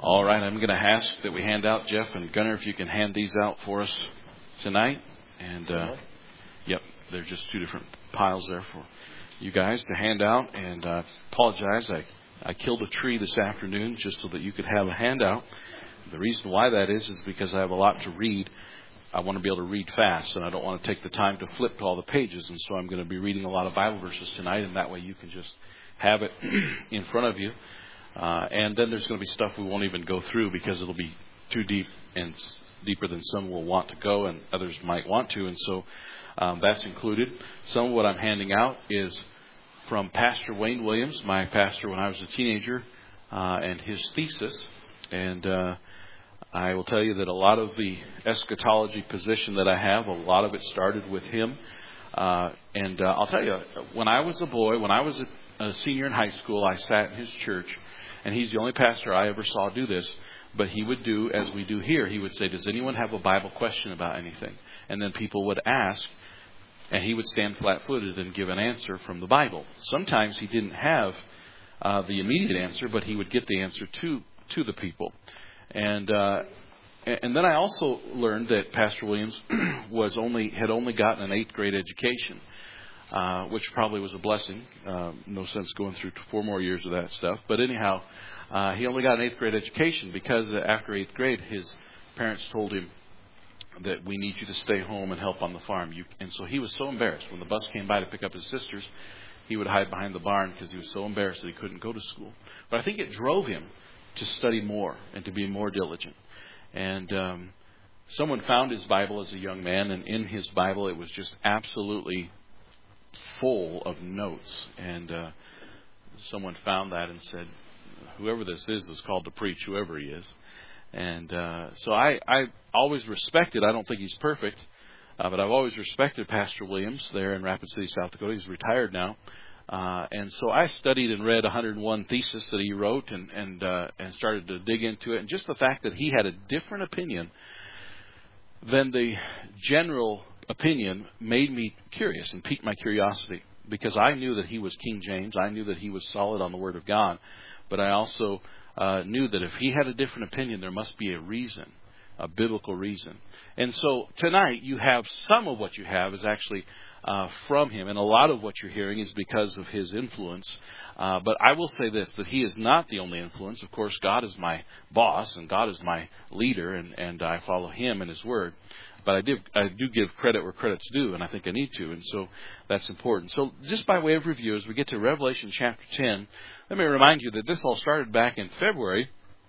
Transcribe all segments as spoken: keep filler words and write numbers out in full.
All right, I'm going to ask that we hand out, Jeff and Gunnar, if you can hand these out for us tonight. And, uh, yep, they're just two different piles there for you guys to hand out. And I uh, apologize, I, I killed a tree this afternoon just so that you could have a handout. The reason why that is is because I have a lot to read. I want to be able to read fast, and I don't want to take the time to flip to all the pages. And so I'm going to be reading a lot of Bible verses tonight, and that way you can just have it in front of you. Uh, and then there's going to be stuff we won't even go through because it'll be too deep and s- deeper than some will want to go and others might want to. And so um, that's included. Some of what I'm handing out is from Pastor Wayne Williams, my pastor when I was a teenager, uh, and his thesis. And uh, I will tell you that a lot of the eschatology position that I have, a lot of it started with him. Uh, and uh, I'll tell you, when I was a boy, when I was a, a senior in high school, I sat in his church. And he's the only pastor I ever saw do this. But he would do as we do here. He would say, does anyone have a Bible question about anything? And then people would ask. And he would stand flat-footed and give an answer from the Bible. Sometimes he didn't have uh, the immediate answer, but he would get the answer to, to the people. And uh, and then I also learned that Pastor Williams was only had only gotten an eighth grade education. Uh, which probably was a blessing. Uh, no sense going through four more years of that stuff. But anyhow, uh, he only got an eighth grade education because after eighth grade, his parents told him that we need you to stay home and help on the farm. You, and so he was so embarrassed. When the bus came by to pick up his sisters, he would hide behind the barn because he was so embarrassed that he couldn't go to school. But I think it drove him to study more and to be more diligent. And um, someone found his Bible as a young man, and in his Bible it was just absolutely full of notes, and uh, someone found that and said, whoever this is is called to preach, whoever he is. And uh, so I, I always respected, I don't think he's perfect, uh, but I've always respected Pastor Williams there in Rapid City, South Dakota. He's retired now. Uh, and so I studied and read one hundred one theses that he wrote and, and, uh, and started to dig into it. And just the fact that he had a different opinion than the general opinion made me curious and piqued my curiosity, because I knew that he was King James. I knew that he was solid on the Word of God. But I also uh, knew that if he had a different opinion, there must be a reason, a biblical reason. And so tonight you have some of what you have is actually uh, from him. And a lot of what you're hearing is because of his influence. Uh, but I will say this, that he is not the only influence. Of course, God is my boss and God is my leader, and, and I follow him and his Word. But I, did, I do give credit where credit's due, and I think I need to, and so that's important. So just by way of review, as we get to Revelation chapter ten, let me remind you that this all started back in February.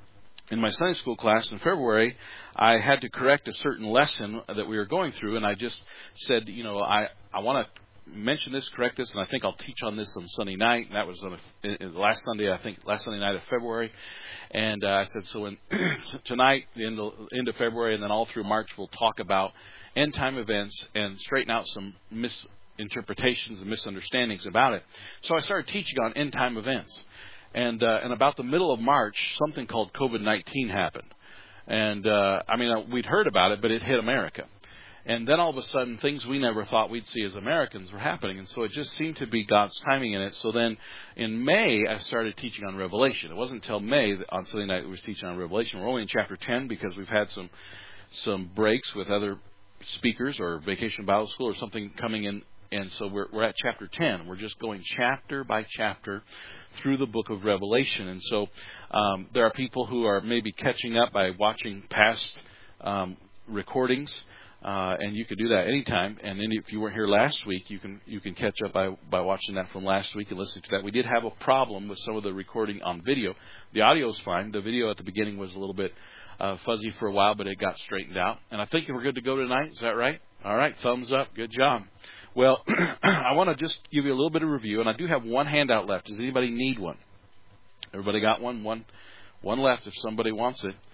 In my Sunday school class in February, I had to correct a certain lesson that we were going through, and I just said, you know, I, I want to mention this, correct this, and I think I'll teach on this on Sunday night, and that was on a, last Sunday, I think, last Sunday night of February. And uh, I said, so in, tonight, the end of, end of February, and then all through March, we'll talk about end-time events and straighten out some misinterpretations and misunderstandings about it. So I started teaching on end-time events. And, uh, and about the middle of March, something called COVID nineteen happened. And, uh, I mean, we'd heard about it, but it hit America. And then all of a sudden, things we never thought we'd see as Americans were happening. And so it just seemed to be God's timing in it. So then in May, I started teaching on Revelation. It wasn't until May that on Sunday night we was teaching on Revelation. We're only in chapter ten because we've had some some breaks with other speakers or Vacation Bible School or something coming in. And so we're, we're at chapter ten. We're just going chapter by chapter through the book of Revelation. And so um, there are people who are maybe catching up by watching past um, recordings. Uh, and you can do that anytime. And then if you weren't here last week, you can you can catch up by, by watching that from last week and listening to that. We did have a problem with some of the recording on video. The audio is fine. The video at the beginning was a little bit uh, fuzzy for a while, but it got straightened out. And I think we're good to go tonight. Is that right? All right. Thumbs up. Good job. Well, I want to just give you a little bit of review, and I do have one handout left. Does anybody need one? Everybody got one? One, one left if somebody wants it.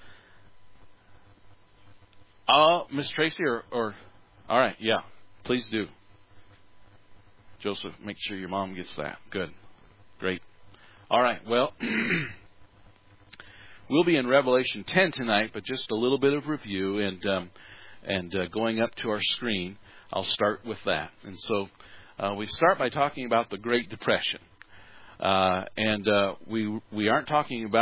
Uh, Miss Tracy, or, or, all right, yeah, please do. Joseph, make sure your mom gets that. Good. Great. All right, well, we'll be in Revelation ten tonight, but just a little bit of review, and um, and uh, going up to our screen, I'll start with that. And so uh, we start by talking about the Great Depression. Uh, and uh, we we aren't talking about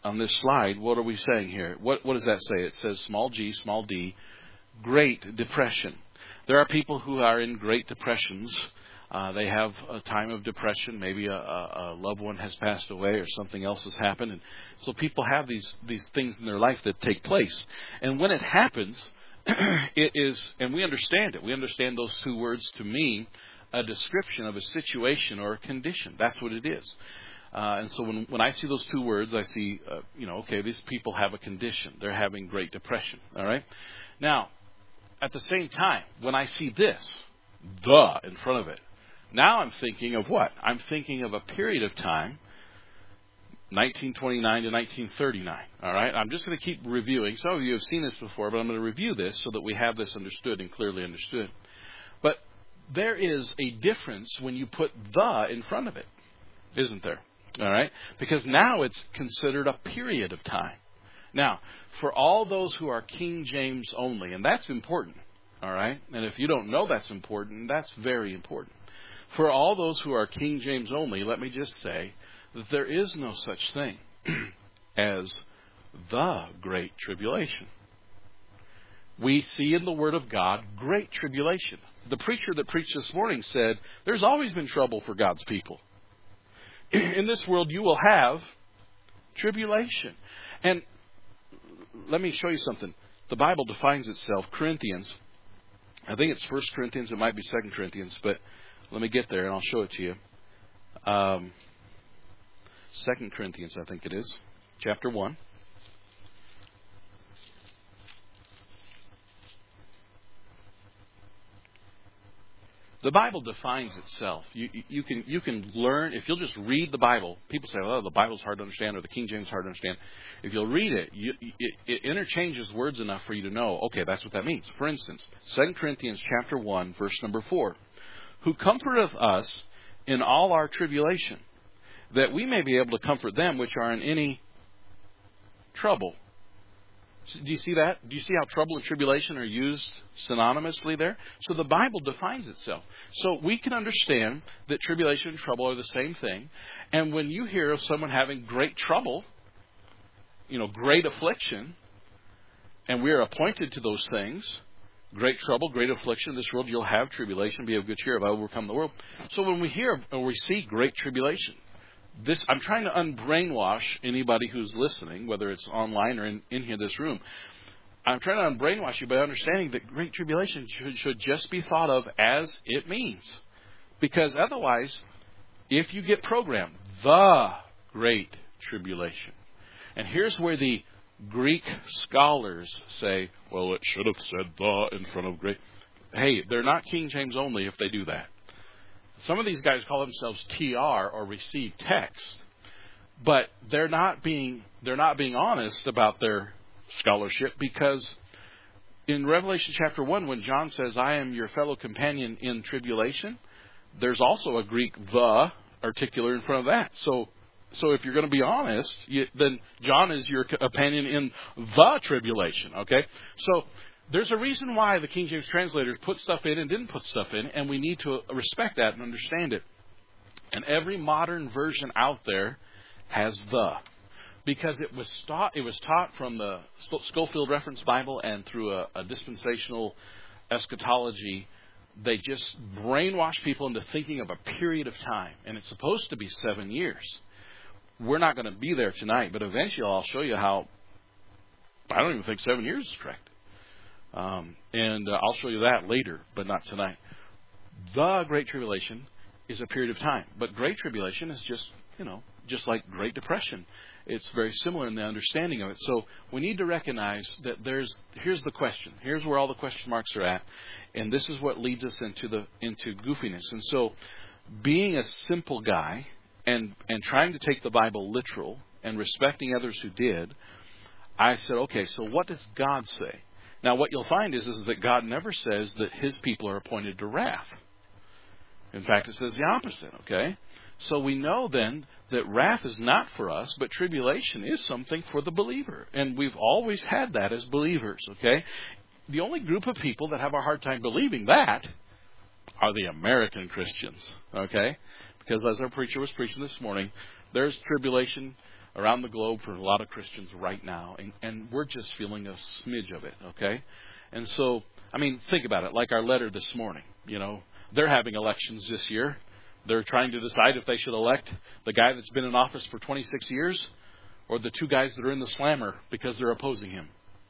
on this slide, what are we saying here? What, what does that say? It says small g, small d, Great Depression. There are people who are in Great Depressions. Uh, they have a time of depression. Maybe a, a, a loved one has passed away or something else has happened. And so people have these, these things in their life that take place. And when it happens, it is, and we understand it. We understand those two words to mean a description of a situation or a condition. That's what it is. Uh, and so when, when I see those two words, I see, uh, you know, okay, these people have a condition. They're having Great Depression. All right. Now, at the same time, when I see this, the in front of it, now I'm thinking of what? I'm thinking of a period of time, nineteen twenty-nine to nineteen thirty-nine. All right. I'm just going to keep reviewing. Some of you have seen this before, but I'm going to review this so that we have this understood and clearly understood. But there is a difference when you put the in front of it, isn't there? All right. Because now it's considered a period of time. Now, for all those who are King James only, and that's important. All right. And if you don't know that's important, that's very important. For all those who are King James only, let me just say that there is no such thing as the Great Tribulation. We see in the Word of God great tribulation. The preacher that preached this morning said, there's always been trouble for God's people. In this world you will have tribulation. And let me show you something. The Bible defines itself. Corinthians, I think it's First Corinthians, it might be Second Corinthians, but let me get there and I'll show it to you. Um, Second Corinthians, I think it is, chapter one. The Bible defines itself. You, you can you can learn, if you'll just read the Bible. People say, oh, the Bible's hard to understand or the King James is hard to understand. If you'll read it, you, it, it interchanges words enough for you to know, okay, that's what that means. For instance, Second Corinthians chapter one, verse number four. Who comforteth us in all our tribulation, that we may be able to comfort them which are in any trouble. Do you see that? Do you see how trouble and tribulation are used synonymously there? So the Bible defines itself. So we can understand that tribulation and trouble are the same thing. And when you hear of someone having great trouble, you know, great affliction, and we are appointed to those things, great trouble, great affliction in this world, you'll have tribulation, be of good cheer, if I overcome the world. So when we hear or we see great tribulation, This I'm trying to unbrainwash anybody who's listening, whether it's online or in, in here, this room. I'm trying to unbrainwash you by understanding that great tribulation should, should just be thought of as it means. Because otherwise, if you get programmed, the great tribulation. And here's where the Greek scholars say, well, it should have said the in front of great. Hey, they're not King James only if they do that. Some of these guys call themselves T R or receive text, but they're not being they're not being honest about their scholarship, because in Revelation chapter one, when John says, I am your fellow companion in tribulation, there's also a Greek the articular in front of that. So so if you're going to be honest, you, then John is your companion in the tribulation. Okay? So there's a reason why the King James translators put stuff in and didn't put stuff in, and we need to respect that and understand it. And every modern version out there has the, because it was taught, it was taught from the Schofield Reference Bible and through a, a dispensational eschatology. They just brainwash people into thinking of a period of time, and it's supposed to be seven years. We're not going to be there tonight, but eventually I'll show you how. I don't even think seven years is correct. Um, and uh, I'll show you that later, but not tonight. The Great Tribulation is a period of time. But Great Tribulation is just, you know, just like Great Depression. It's very similar in the understanding of it. So we need to recognize that there's, here's the question. Here's where all the question marks are at. And this is what leads us into the, into goofiness. And so being a simple guy and, and trying to take the Bible literal and respecting others who did, I said, okay, so what does God say? Now, what you'll find is, is that God never says that his people are appointed to wrath. In fact, it says the opposite, okay? So we know then that wrath is not for us, but tribulation is something for the believer. And we've always had that as believers, okay? The only group of people that have a hard time believing that are the American Christians, okay? Because as our preacher was preaching this morning, there's tribulation around the globe for a lot of Christians right now, and, and we're just feeling a smidge of it, okay? And so, I mean, think about it, like our letter this morning, you know, they're having elections this year. They're trying to decide if they should elect the guy that's been in office for twenty-six years or the two guys that are in the slammer because they're opposing him.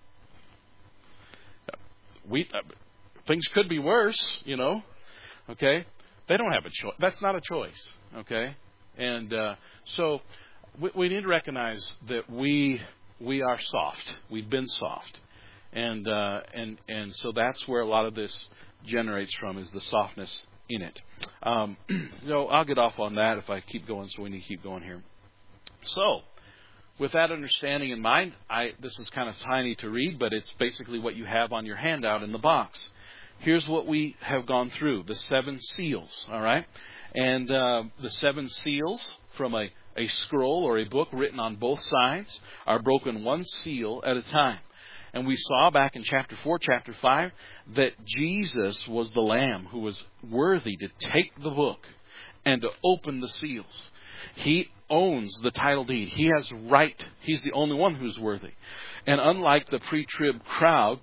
We uh, things could be worse, you know, okay? They don't have a choice. That's not a choice, okay? And uh, so we, we need to recognize that we we are soft. We've been soft, and uh, and and so that's where a lot of this generates from, is the softness in it. Um, so I'll get off on that if I keep going. So we need to keep going here. So with that understanding in mind, I this is kind of tiny to read, but it's basically what you have on your handout in the box. Here's what we have gone through, the seven seals, all right? And uh, the seven seals from a, a scroll or a book written on both sides are broken one seal at a time. And we saw back in chapter four, chapter five, that Jesus was the Lamb who was worthy to take the book and to open the seals. He owns the title deed. He has right. He's the only one who's worthy. And unlike the pre-trib crowd,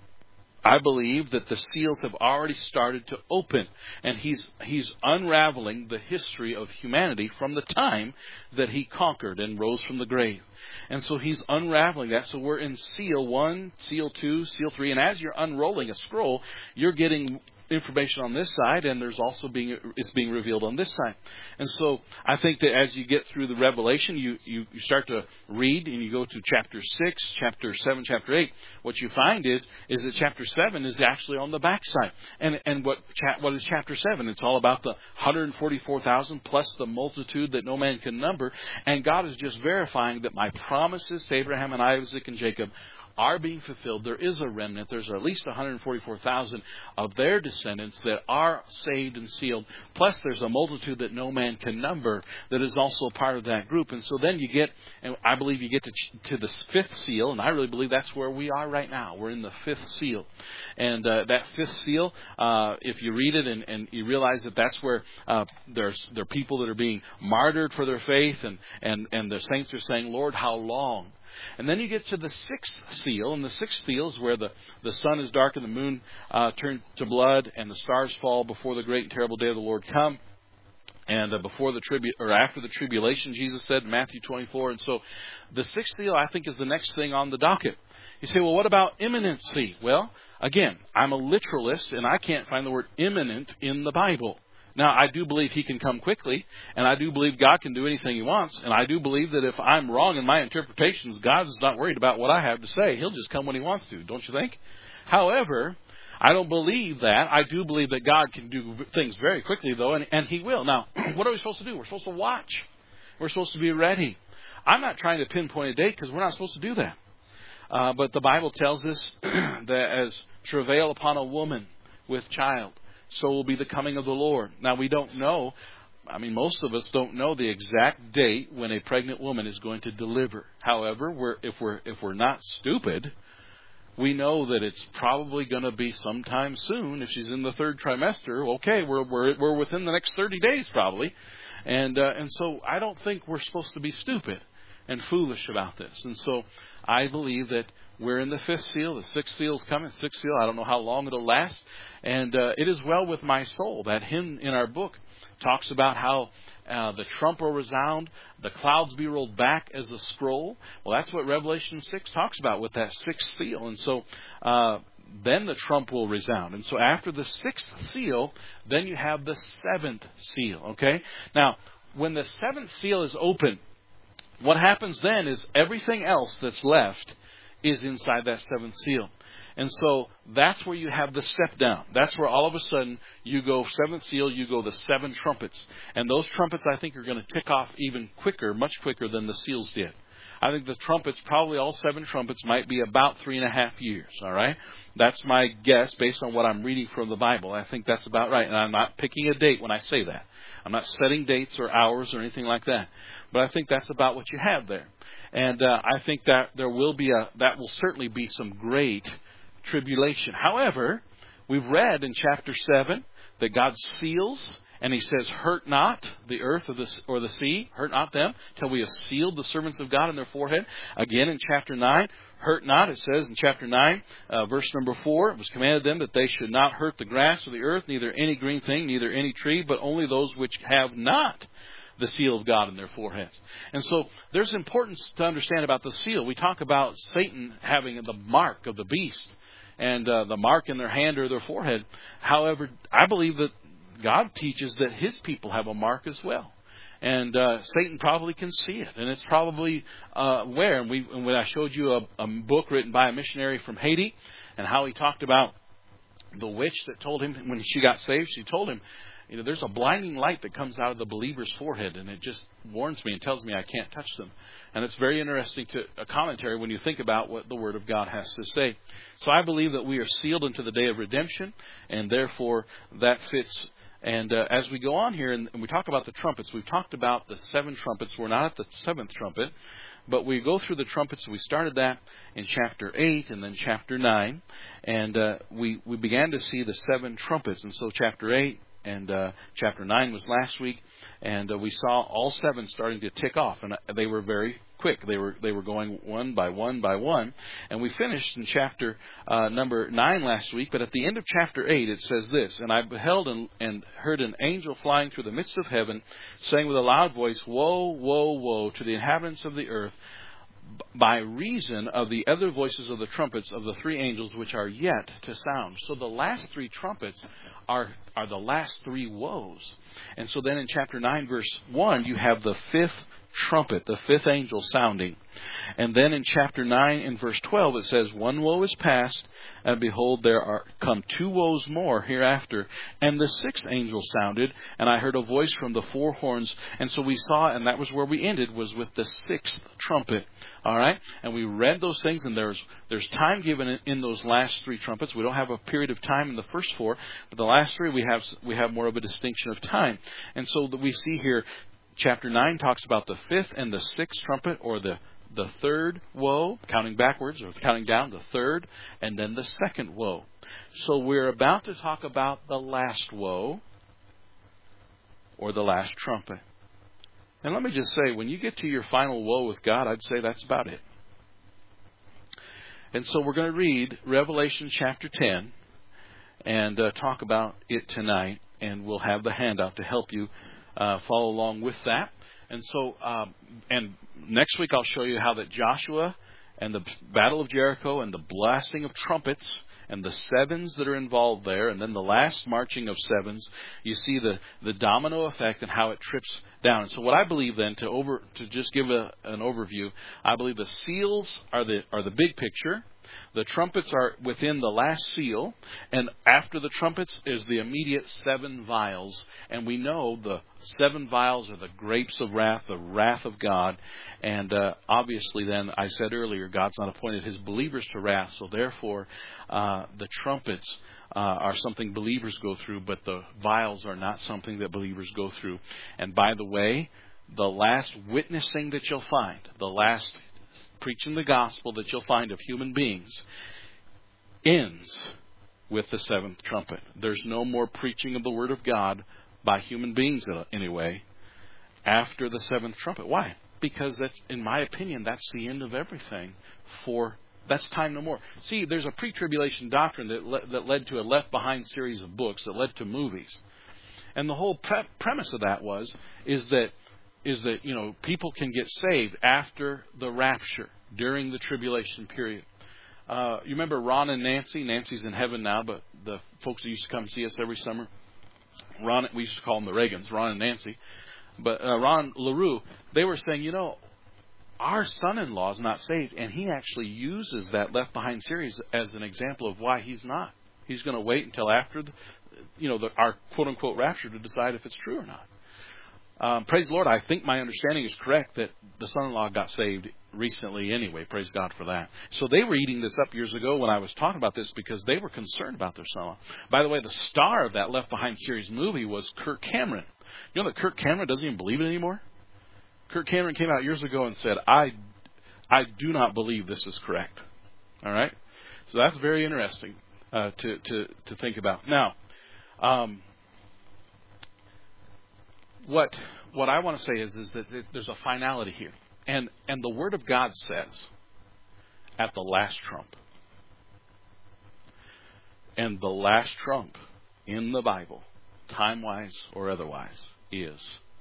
I believe that the seals have already started to open, and he's he's unraveling the history of humanity from the time that he conquered and rose from the grave. And so he's unraveling that. So we're in seal one, seal two, seal three, and as you're unrolling a scroll, you're getting information on this side, and there's also being it's being revealed on this side. And so I think that as you get through the Revelation, you, you, you start to read, and you go to chapter six, chapter seven, chapter eight. What you find is is that chapter seven is actually on the backside. And and what cha- what is chapter seven? It's all about the one hundred forty-four thousand plus the multitude that no man can number. And God is just verifying that my promises to Abraham and Isaac and Jacob are being fulfilled. There is a remnant. There's at least one hundred forty-four thousand of their descendants that are saved and sealed. Plus, there's a multitude that no man can number that is also part of that group. And so then you get, and I believe you get to, to the fifth seal, and I really believe that's where we are right now. We're in the fifth seal. And uh, that fifth seal, uh, if you read it and, and you realize that that's where uh, there's there are people that are being martyred for their faith, and, and, and the saints are saying, Lord, how long? And then you get to the sixth seal, and the sixth seal is where the, the sun is dark and the moon uh, turns to blood and the stars fall before the great and terrible day of the Lord come. And uh, before the tribu- or after the tribulation, Jesus said in Matthew twenty-four. And so the sixth seal, I think, is the next thing on the docket. You say, well, what about imminency? Well, again, I'm a literalist, and I can't find the word imminent in the Bible. Now, I do believe he can come quickly, and I do believe God can do anything he wants, and I do believe that if I'm wrong in my interpretations, God is not worried about what I have to say. He'll just come when he wants to, don't you think? However, I don't believe that. I do believe that God can do things very quickly, though, and, and he will. Now, what are we supposed to do? We're supposed to watch. We're supposed to be ready. I'm not trying to pinpoint a date because we're not supposed to do that. Uh, but the Bible tells us that as travail upon a woman with child, so will be the coming of the Lord. Now, we don't know. I mean, most of us don't know the exact date when a pregnant woman is going to deliver. However, we're, if we're if we're not stupid, we know that it's probably going to be sometime soon. If she's in the third trimester, okay, we're we're we're within the next thirty days probably, and uh, and so I don't think we're supposed to be stupid and foolish about this. And so I believe that we're in the fifth seal. The sixth seal is coming. Sixth seal, I don't know how long it'll last. And uh, it is well with my soul. That hymn in our book talks about how uh, the trump will resound, the clouds be rolled back as a scroll. Well, that's what Revelation six talks about with that sixth seal. And so uh, then the trump will resound. And so after the sixth seal, then you have the seventh seal. Okay? Now, when the seventh seal is open, what happens then is everything else that's left is inside that seventh seal. And so that's where you have the step down. That's where all of a sudden you go seventh seal, you go the seven trumpets. And those trumpets, I think, are going to tick off even quicker, much quicker than the seals did. I think the trumpets, probably all seven trumpets, might be about three and a half years. All right? That's my guess based on what I'm reading from the Bible. I think that's about right. And I'm not picking a date when I say that. I'm not setting dates or hours or anything like that. But I think that's about what you have there. And uh, I think that there will be a, that will certainly be some great tribulation. However, we've read in chapter seven that God seals And he says, hurt not the earth or the, or the sea, hurt not them, till we have sealed the servants of God in their forehead. Again in chapter nine, hurt not, it says in chapter nine, uh, verse number four, it was commanded them that they should not hurt the grass or the earth, neither any green thing, neither any tree, but only those which have not the seal of God in their foreheads. And so there's importance to understand about the seal. We talk about Satan having the mark of the beast and uh, the mark in their hand or their forehead. However, I believe that God teaches that his people have a mark as well. And uh, Satan probably can see it. And it's probably uh, where. And, we, and when I showed you a, a book written by a missionary from Haiti and how he talked about the witch that told him when she got saved, she told him, you know, there's a blinding light that comes out of the believer's forehead, and it just warns me and tells me I can't touch them. And it's very interesting to a commentary when you think about what the Word of God has to say. So I believe that we are sealed unto the day of redemption, and therefore that fits. And uh, as we go on here, and, and we talk about the trumpets, we've talked about the seven trumpets. We're not at the seventh trumpet, but we go through the trumpets. We started that in chapter eight and then chapter nine, and uh, we, we began to see the seven trumpets. And so chapter eight and uh, chapter nine was last week, and uh, we saw all seven starting to tick off, and they were very quick. They were they were going one by one by one, and we finished in chapter uh, number nine last week. But at the end of chapter eight, it says this: "And I beheld and, and heard an angel flying through the midst of heaven, saying with a loud voice, Woe, woe, woe to the inhabitants of the earth, by reason of the other voices of the trumpets of the three angels which are yet to sound." So the last three trumpets are are the last three woes. And so then in chapter nine, verse one, you have the fifth trumpet, the fifth angel sounding. And then in chapter nine, in verse twelve, it says, "One woe is past, and behold, there are come two woes more hereafter. And the sixth angel sounded, and I heard a voice from the four horns." And so we saw, and that was where we ended, was with the sixth trumpet. All right? And we read those things, and there's there's time given in, in those last three trumpets. We don't have a period of time in the first four, but the last three we have we have more of a distinction of time. And so that we see here, chapter nine talks about the fifth and the sixth trumpet, or the the third woe, counting backwards or counting down, the third, and then the second woe. So we're about to talk about the last woe, or the last trumpet. And let me just say, when you get to your final woe with God, I'd say that's about it. And so we're going to read Revelation chapter ten and uh, talk about it tonight, and we'll have the handout to help you uh, follow along with that. And so, um, and next week I'll show you how that Joshua and the Battle of Jericho and the blasting of trumpets and the sevens that are involved there, and then the last marching of sevens, you see the, the domino effect and how it trips down. And so what I believe then, to over to just give a, an overview, I believe the seals are the are the big picture. The trumpets are within the last seal, and after the trumpets is the immediate seven vials. And we know the seven vials are the grapes of wrath, the wrath of God. And uh, obviously then, I said earlier, God's not appointed his believers to wrath, so therefore uh, the trumpets uh, are something believers go through, but the vials are not something that believers go through. And by the way, the last witnessing that you'll find, the last preaching the gospel that you'll find of human beings, ends with the seventh trumpet. There's no more preaching of the word of God by human beings anyway after the seventh trumpet. Why? Because that's, in my opinion, that's the end of everything. For that's time no more. See, there's a pre-tribulation doctrine that le- that led to a Left Behind series of books that led to movies, and the whole pre- premise of that was is that is that you know people can get saved after the rapture during the tribulation period. Uh, you remember Ron and Nancy? Nancy's in heaven now, but the folks that used to come see us every summer, Ron, we used to call them the Reagans, Ron and Nancy. But uh, Ron LaRue, they were saying, you know, our son-in-law is not saved, and he actually uses that Left Behind series as an example of why he's not. He's going to wait until after, the, you know, the, our quote-unquote rapture to decide if it's true or not. Um, praise the Lord, I think my understanding is correct that the son-in-law got saved recently anyway. Praise God for that. So they were eating this up years ago when I was talking about this because they were concerned about their son-in-law. By the way, the star of that Left Behind series movie was Kirk Cameron. You know that Kirk Cameron doesn't even believe it anymore? Kirk Cameron came out years ago and said, I, I do not believe this is correct. All right? So that's very interesting uh, to, to, to think about. Now, um, what what I want to say is, is that there's a finality here. And, and the Word of God says, at the last trump. And the last trump in the Bible, time-wise or otherwise, is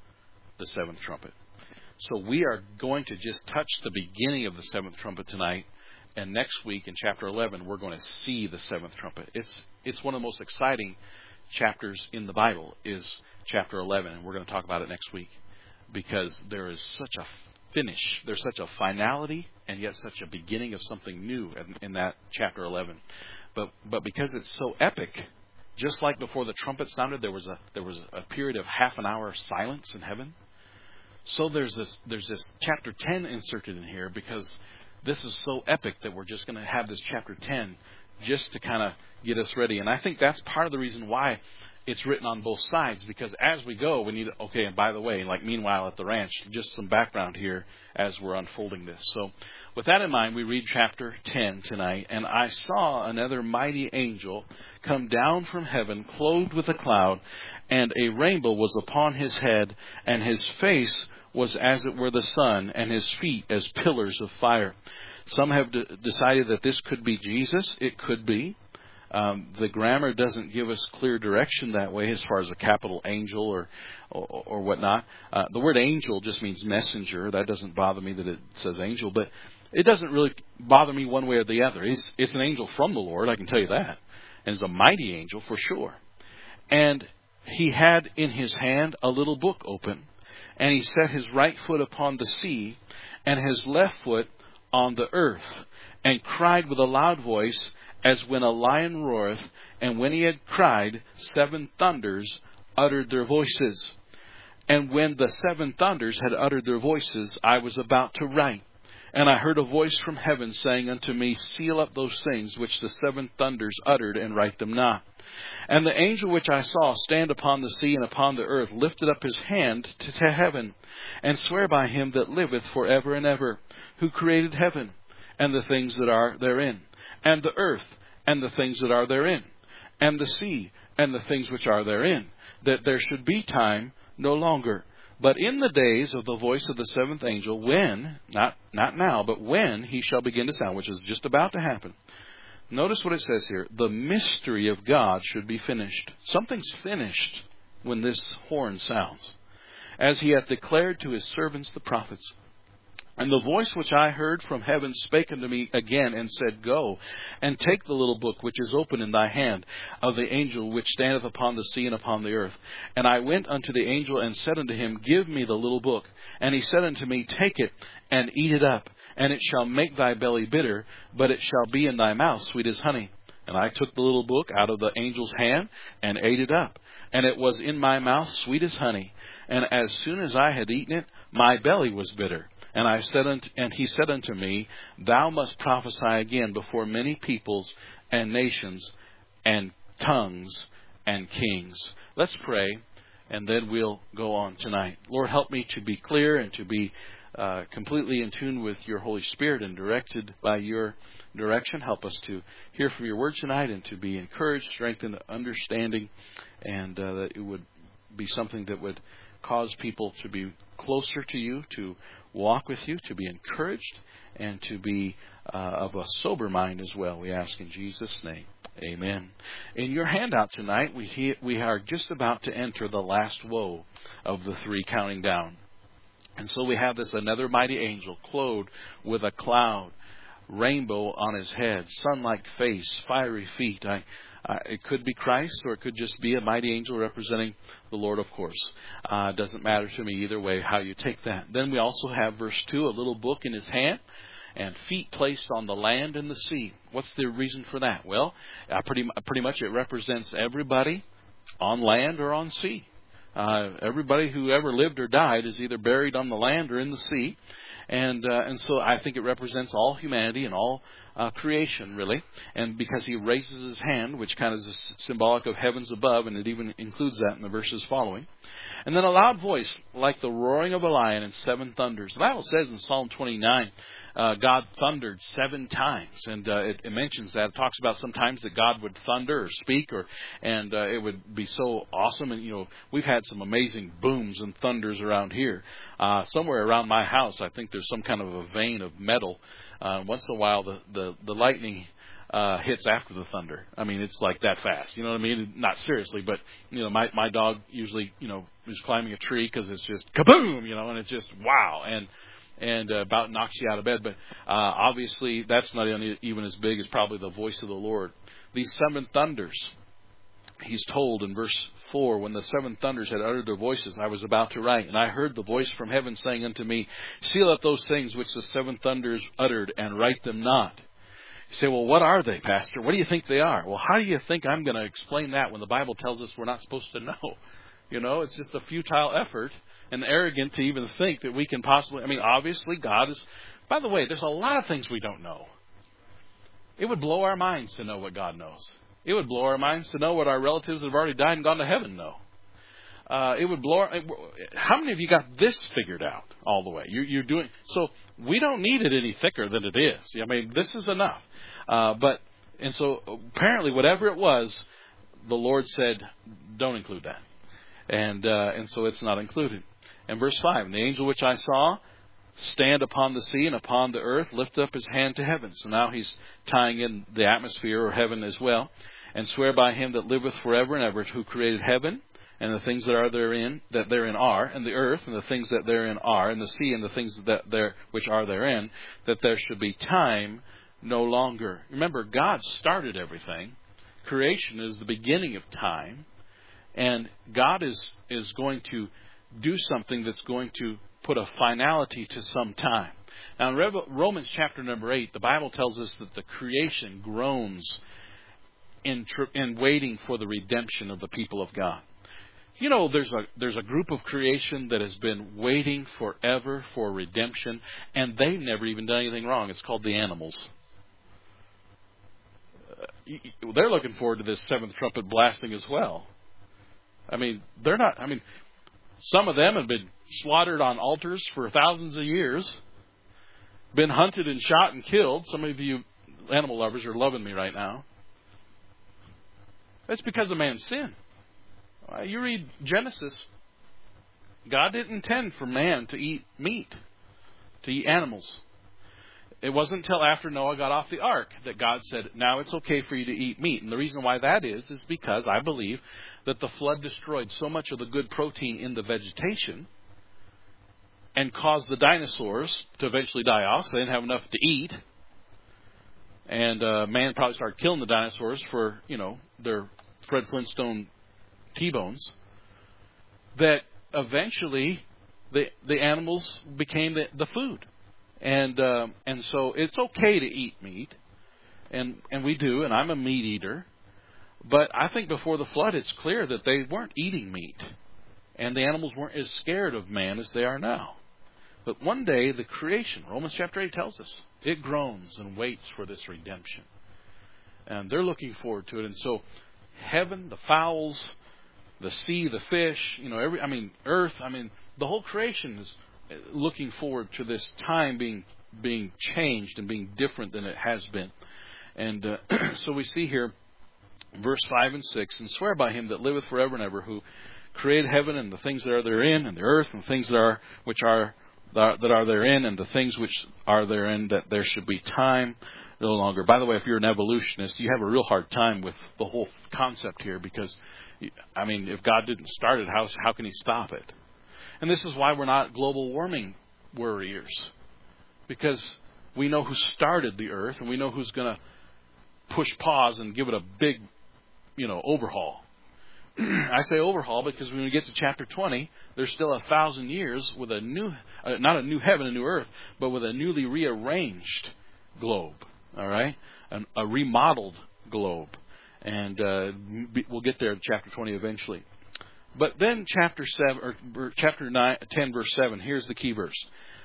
the seventh trumpet. So we are going to just touch the beginning of the seventh trumpet tonight. And next week in chapter eleven, we're going to see the seventh trumpet. It's it's one of the most exciting chapters in the Bible is chapter eleven. And we're going to talk about it next week. Because there is such a finish. There's such a finality and yet such a beginning of something new in, in that chapter eleven. But but because it's so epic, just like before the trumpet sounded, there was a there was a period of half an hour of silence in heaven. So there's this there's this chapter ten inserted in here because this is so epic that we're just going to have this chapter ten just to kind of get us ready. And I think that's part of the reason why it's written on both sides, because as we go, we need to, okay, and by the way, like meanwhile at the ranch, just some background here as we're unfolding this. So with that in mind, we read chapter ten tonight. And I saw another mighty angel come down from heaven, clothed with a cloud, and a rainbow was upon his head, and his face was as it were the sun, and his feet as pillars of fire. Some have d- decided that this could be Jesus. It could be. Um, the grammar doesn't give us clear direction that way as far as a capital angel or or, or whatnot. Uh, the word angel just means messenger. That doesn't bother me that it says angel, but it doesn't really bother me one way or the other. It's, it's an angel from the Lord, I can tell you that. And it's a mighty angel for sure. And he had in his hand a little book open, and he set his right foot upon the sea and his left foot on the earth, and cried with a loud voice, as when a lion roareth, and when he had cried, seven thunders uttered their voices. And when the seven thunders had uttered their voices, I was about to write. And I heard a voice from heaven saying unto me, seal up those things which the seven thunders uttered, and write them not. And the angel which I saw stand upon the sea and upon the earth lifted up his hand to, to heaven, and sware by him that liveth for ever and ever, who created heaven, and the things that are therein, and the earth, and the things that are therein, and the sea, and the things which are therein, that there should be time no longer. But in the days of the voice of the seventh angel, when, not, not now, but when he shall begin to sound, which is just about to happen. Notice what it says here. The mystery of God should be finished. Something's finished when this horn sounds, as he hath declared to his servants the prophets. And the voice which I heard from heaven spake unto me again, and said, Go, and take the little book which is open in thy hand, of the angel which standeth upon the sea and upon the earth. And I went unto the angel, and said unto him, Give me the little book. And he said unto me, Take it, and eat it up, and it shall make thy belly bitter, but it shall be in thy mouth sweet as honey. And I took the little book out of the angel's hand, and ate it up. And it was in my mouth sweet as honey. And as soon as I had eaten it, my belly was bitter. And I said, unto, and he said unto me, Thou must prophesy again before many peoples and nations and tongues and kings. Let's pray, and then we'll go on tonight. Lord, help me to be clear and to be uh, completely in tune with your Holy Spirit and directed by your direction. Help us to hear from your word tonight and to be encouraged, strengthened, understanding, and uh, that it would be something that would cause people to be closer to you, to walk with you, to be encouraged, and to be uh, of a sober mind as well. We ask in Jesus' name. Amen. In your handout tonight, we he, we are just about to enter the last woe of the three counting down. And so we have this another mighty angel clothed with a cloud, rainbow on his head, sun-like face, fiery feet. I Uh, it could be Christ, or it could just be a mighty angel representing the Lord, of course. Uh, it doesn't matter to me either way how you take that. Then we also have verse two, a little book in his hand, and feet placed on the land and the sea. What's the reason for that? Well, uh, pretty, pretty much it represents everybody on land or on sea. Uh, everybody who ever lived or died is either buried on the land or in the sea. And uh, and so I think it represents all humanity and all uh, creation, really. And because he raises his hand, which kind of is symbolic of heavens above, and it even includes that in the verses following. And then a loud voice, like the roaring of a lion, and seven thunders. The Bible says in Psalm twenty-nine, uh, God thundered seven times, and uh, it, it mentions that. It talks about sometimes that God would thunder or speak, or and uh, it would be so awesome. And you know, we've had some amazing booms and thunders around here. Uh, somewhere around my house, I think there's some kind of a vein of metal. Uh, once in a while, the the, the lightning Uh, hits after the thunder. I mean, it's like that fast. You know what I mean? Not seriously, but, you know, my, my dog usually, you know, is climbing a tree because it's just kaboom, you know, and it's just wow. And, and uh, about knocks you out of bed. But uh, obviously, that's not even as big as probably the voice of the Lord. These seven thunders, he's told in verse four, when the seven thunders had uttered their voices, I was about to write. And I heard the voice from heaven saying unto me, seal up those things which the seven thunders uttered, and write them not. You say, well, what are they, Pastor? What do you think they are? Well, how do you think I'm going to explain that when the Bible tells us we're not supposed to know? You know, it's just a futile effort and arrogant to even think that we can possibly. I mean, obviously, God is. By the way, there's a lot of things we don't know. It would blow our minds to know what God knows. It would blow our minds to know what our relatives that have already died and gone to heaven know. Uh, it would blow. Our, how many of you got this figured out all the way? You, you're doing so. We don't need it any thicker than it is. I mean, this is enough. Uh, but and so apparently, whatever it was, the Lord said, "Don't include that," and uh, and so it's not included. And verse five: and the angel which I saw stand upon the sea and upon the earth lifted up his hand to heaven. So now he's tying in the atmosphere or heaven as well, and swear by him that liveth forever and ever, who created heaven and the things that are therein, that therein are, and the earth and the things that therein are, and the sea and the things that there which are therein, that there should be time no longer. Remember, God started everything. Creation is the beginning of time, and God is is going to do something that's going to put a finality to some time. Now, in Romans chapter number eight, the Bible tells us that the creation groans in in waiting for the redemption of the people of God. You know, there's a there's a group of creation that has been waiting forever for redemption, and they've never even done anything wrong. It's called the animals. Uh, they're looking forward to this seventh trumpet blasting as well. I mean, they're not. I mean, some of them have been slaughtered on altars for thousands of years, been hunted and shot and killed. Some of you animal lovers are loving me right now. It's because of man's sin. You read Genesis, God didn't intend for man to eat meat, to eat animals. It wasn't until after Noah got off the ark that God said, now it's okay for you to eat meat. And the reason why that is, is because I believe that the flood destroyed so much of the good protein in the vegetation and caused the dinosaurs to eventually die off, so they didn't have enough to eat. And uh, man probably started killing the dinosaurs for, you know, their Fred Flintstone T-bones, that eventually the the animals became the, the food, and uh, and so it's okay to eat meat, and and we do, and I'm a meat eater, but I think before the flood, it's clear that they weren't eating meat, and the animals weren't as scared of man as they are now. But one day, the creation, Romans chapter eight tells us, it groans and waits for this redemption, and they're looking forward to it, and so heaven, the fowls, the sea, the fish, you know, every, I mean, earth, I mean, the whole creation is looking forward to this time being being changed and being different than it has been. And uh, so we see here, verse five and six, and swear by him that liveth forever and ever, who created heaven and the things that are therein, and the earth and the things that are which are that are therein, and the things which are therein, that there should be time no longer. By the way, if you're an evolutionist, you have a real hard time with the whole concept here, because I mean, if God didn't start it, how how can he stop it? And this is why we're not global warming worriers, because we know who started the earth, and we know who's going to push pause and give it a big, you know, overhaul. I say overhaul because when we get to chapter twenty, there's still a thousand years with a new, uh, not a new heaven, a new earth, but with a newly rearranged globe. All right, An, a remodeled globe. And uh, we'll get there in chapter twenty eventually. But then chapter seven or chapter nine, ten, verse seven. Here's the key verse: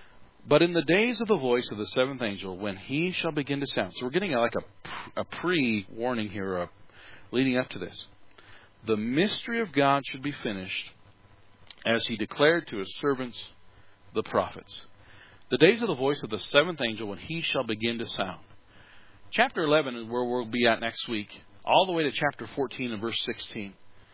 But in the days of the voice of the seventh angel, when he shall begin to sound. So we're getting like a, a pre-warning here, a, leading up to this. The mystery of God should be finished, as he declared to his servants, the prophets. The days of the voice of the seventh angel, when he shall begin to sound. Chapter eleven is where we'll be at next week, all the way to chapter fourteen and verse sixteen,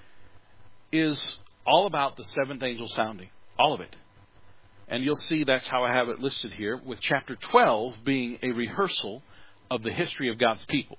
is all about the seventh angel sounding. All of it. And you'll see that's how I have it listed here, with chapter twelve being a rehearsal of the history of God's people.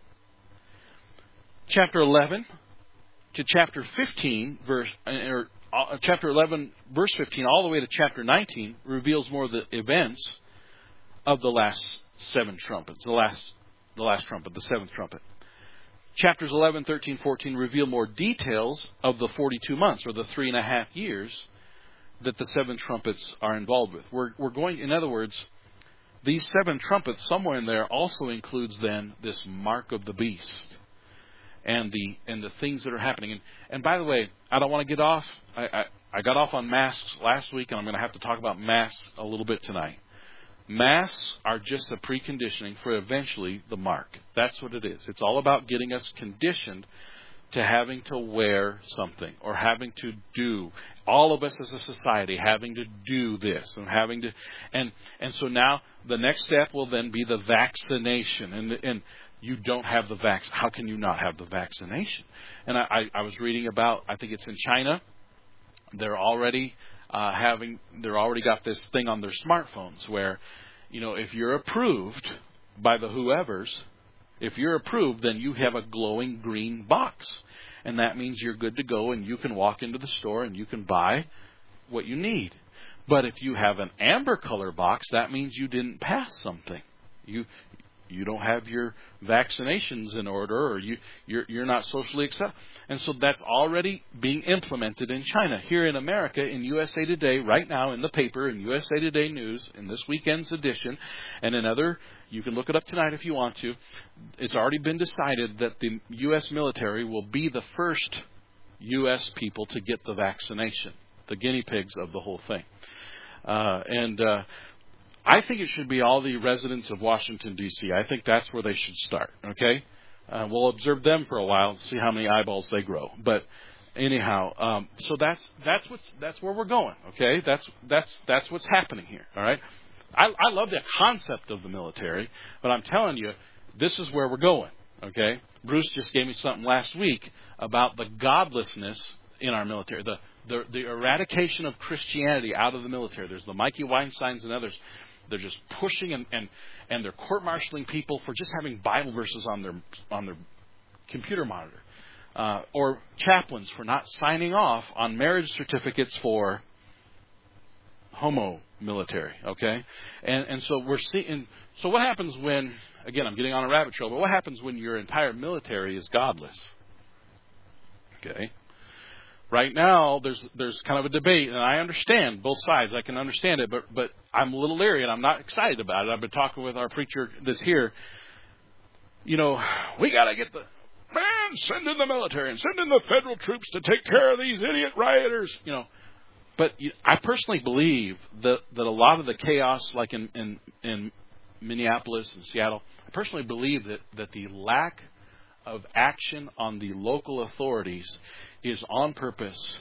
Chapter eleven to chapter fifteen, verse, or uh, chapter eleven, verse fifteen, all the way to chapter nineteen, reveals more of the events of the last seven trumpets, the last, the last trumpet, the seventh trumpet. Chapters eleven, thirteen, fourteen reveal more details of the forty-two months, or the three and a half years that the seven trumpets are involved with. We're, we're going, in other words, these seven trumpets, somewhere in there, also includes then this mark of the beast and the and the things that are happening. And, and by the way, I don't want to get off. I, I, I got off on masks last week, and I'm going to have to talk about masks a little bit tonight. Masks are just a preconditioning for eventually the mark. That's what it is. It's all about getting us conditioned to having to wear something or having to do. All of us as a society having to do this and having to, and and so now the next step will then be the vaccination. And and you don't have the vax. How can you not have the vaccination? And I, I, I was reading about, I think it's in China. They're already uh, having, they're already got this thing on their smartphones where, you know, if you're approved by the whoever's, if you're approved, then you have a glowing green box. And that means you're good to go and you can walk into the store and you can buy what you need. But if you have an amber color box, that means you didn't pass something. You you don't have your vaccinations in order, or you, you're, you're not socially accepted. And so that's already being implemented in China. Here in America, in U S A Today, right now in the paper, in U S A Today News, in this weekend's edition, and in other, you can look it up tonight if you want to, it's already been decided that the U S military will be the first U S people to get the vaccination, the guinea pigs of the whole thing. Uh, and uh, I think it should be all the residents of Washington, D C I think that's where they should start, okay? Uh, we'll observe them for a while and see how many eyeballs they grow. But anyhow, um, so that's that's what's that's where we're going, okay? That's that's that's what's happening here, all right? I, I love the concept of the military, but I'm telling you, this is where we're going, okay? Bruce just gave me something last week about the godlessness in our military, the the, the eradication of Christianity out of the military. There's the Mikey Weinsteins and others. They're just pushing and, and, and they're court-martialing people for just having Bible verses on their on their computer monitor. Uh, or chaplains for not signing off on marriage certificates for homo military, okay? And and so we're seeing, so what happens when, again, I'm getting on a rabbit trail, but what happens when your entire military is godless? Okay? Right now, there's there's kind of a debate, and I understand both sides. I can understand it, but but I'm a little leery, and I'm not excited about it. I've been talking with our preacher that's here. You know, we got to get the, man, send in the military and send in the federal troops to take care of these idiot rioters, you know. But I personally believe that, that a lot of the chaos, like in, in, in Minneapolis and Seattle, I personally believe that, that the lack of action on the local authorities is on purpose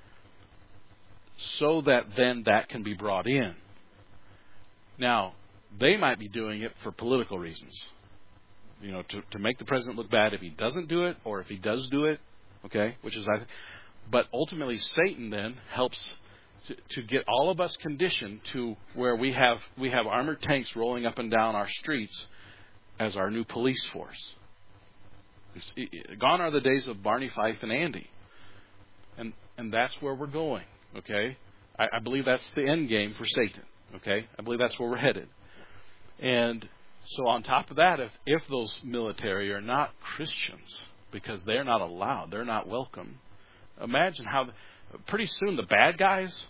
so that then that can be brought in. Now, they might be doing it for political reasons, you know, to, to make the president look bad if he doesn't do it, or if he does do it, okay, which is, I. But ultimately, Satan then helps to, to get all of us conditioned to where we have we have armored tanks rolling up and down our streets as our new police force. It's, it, gone are the days of Barney Fife and Andy. And and that's where we're going, okay? I, I believe that's the end game for Satan, okay? I believe that's where we're headed. And so on top of that, if, if those military are not Christians, because they're not allowed, they're not welcome, imagine how pretty soon the bad guys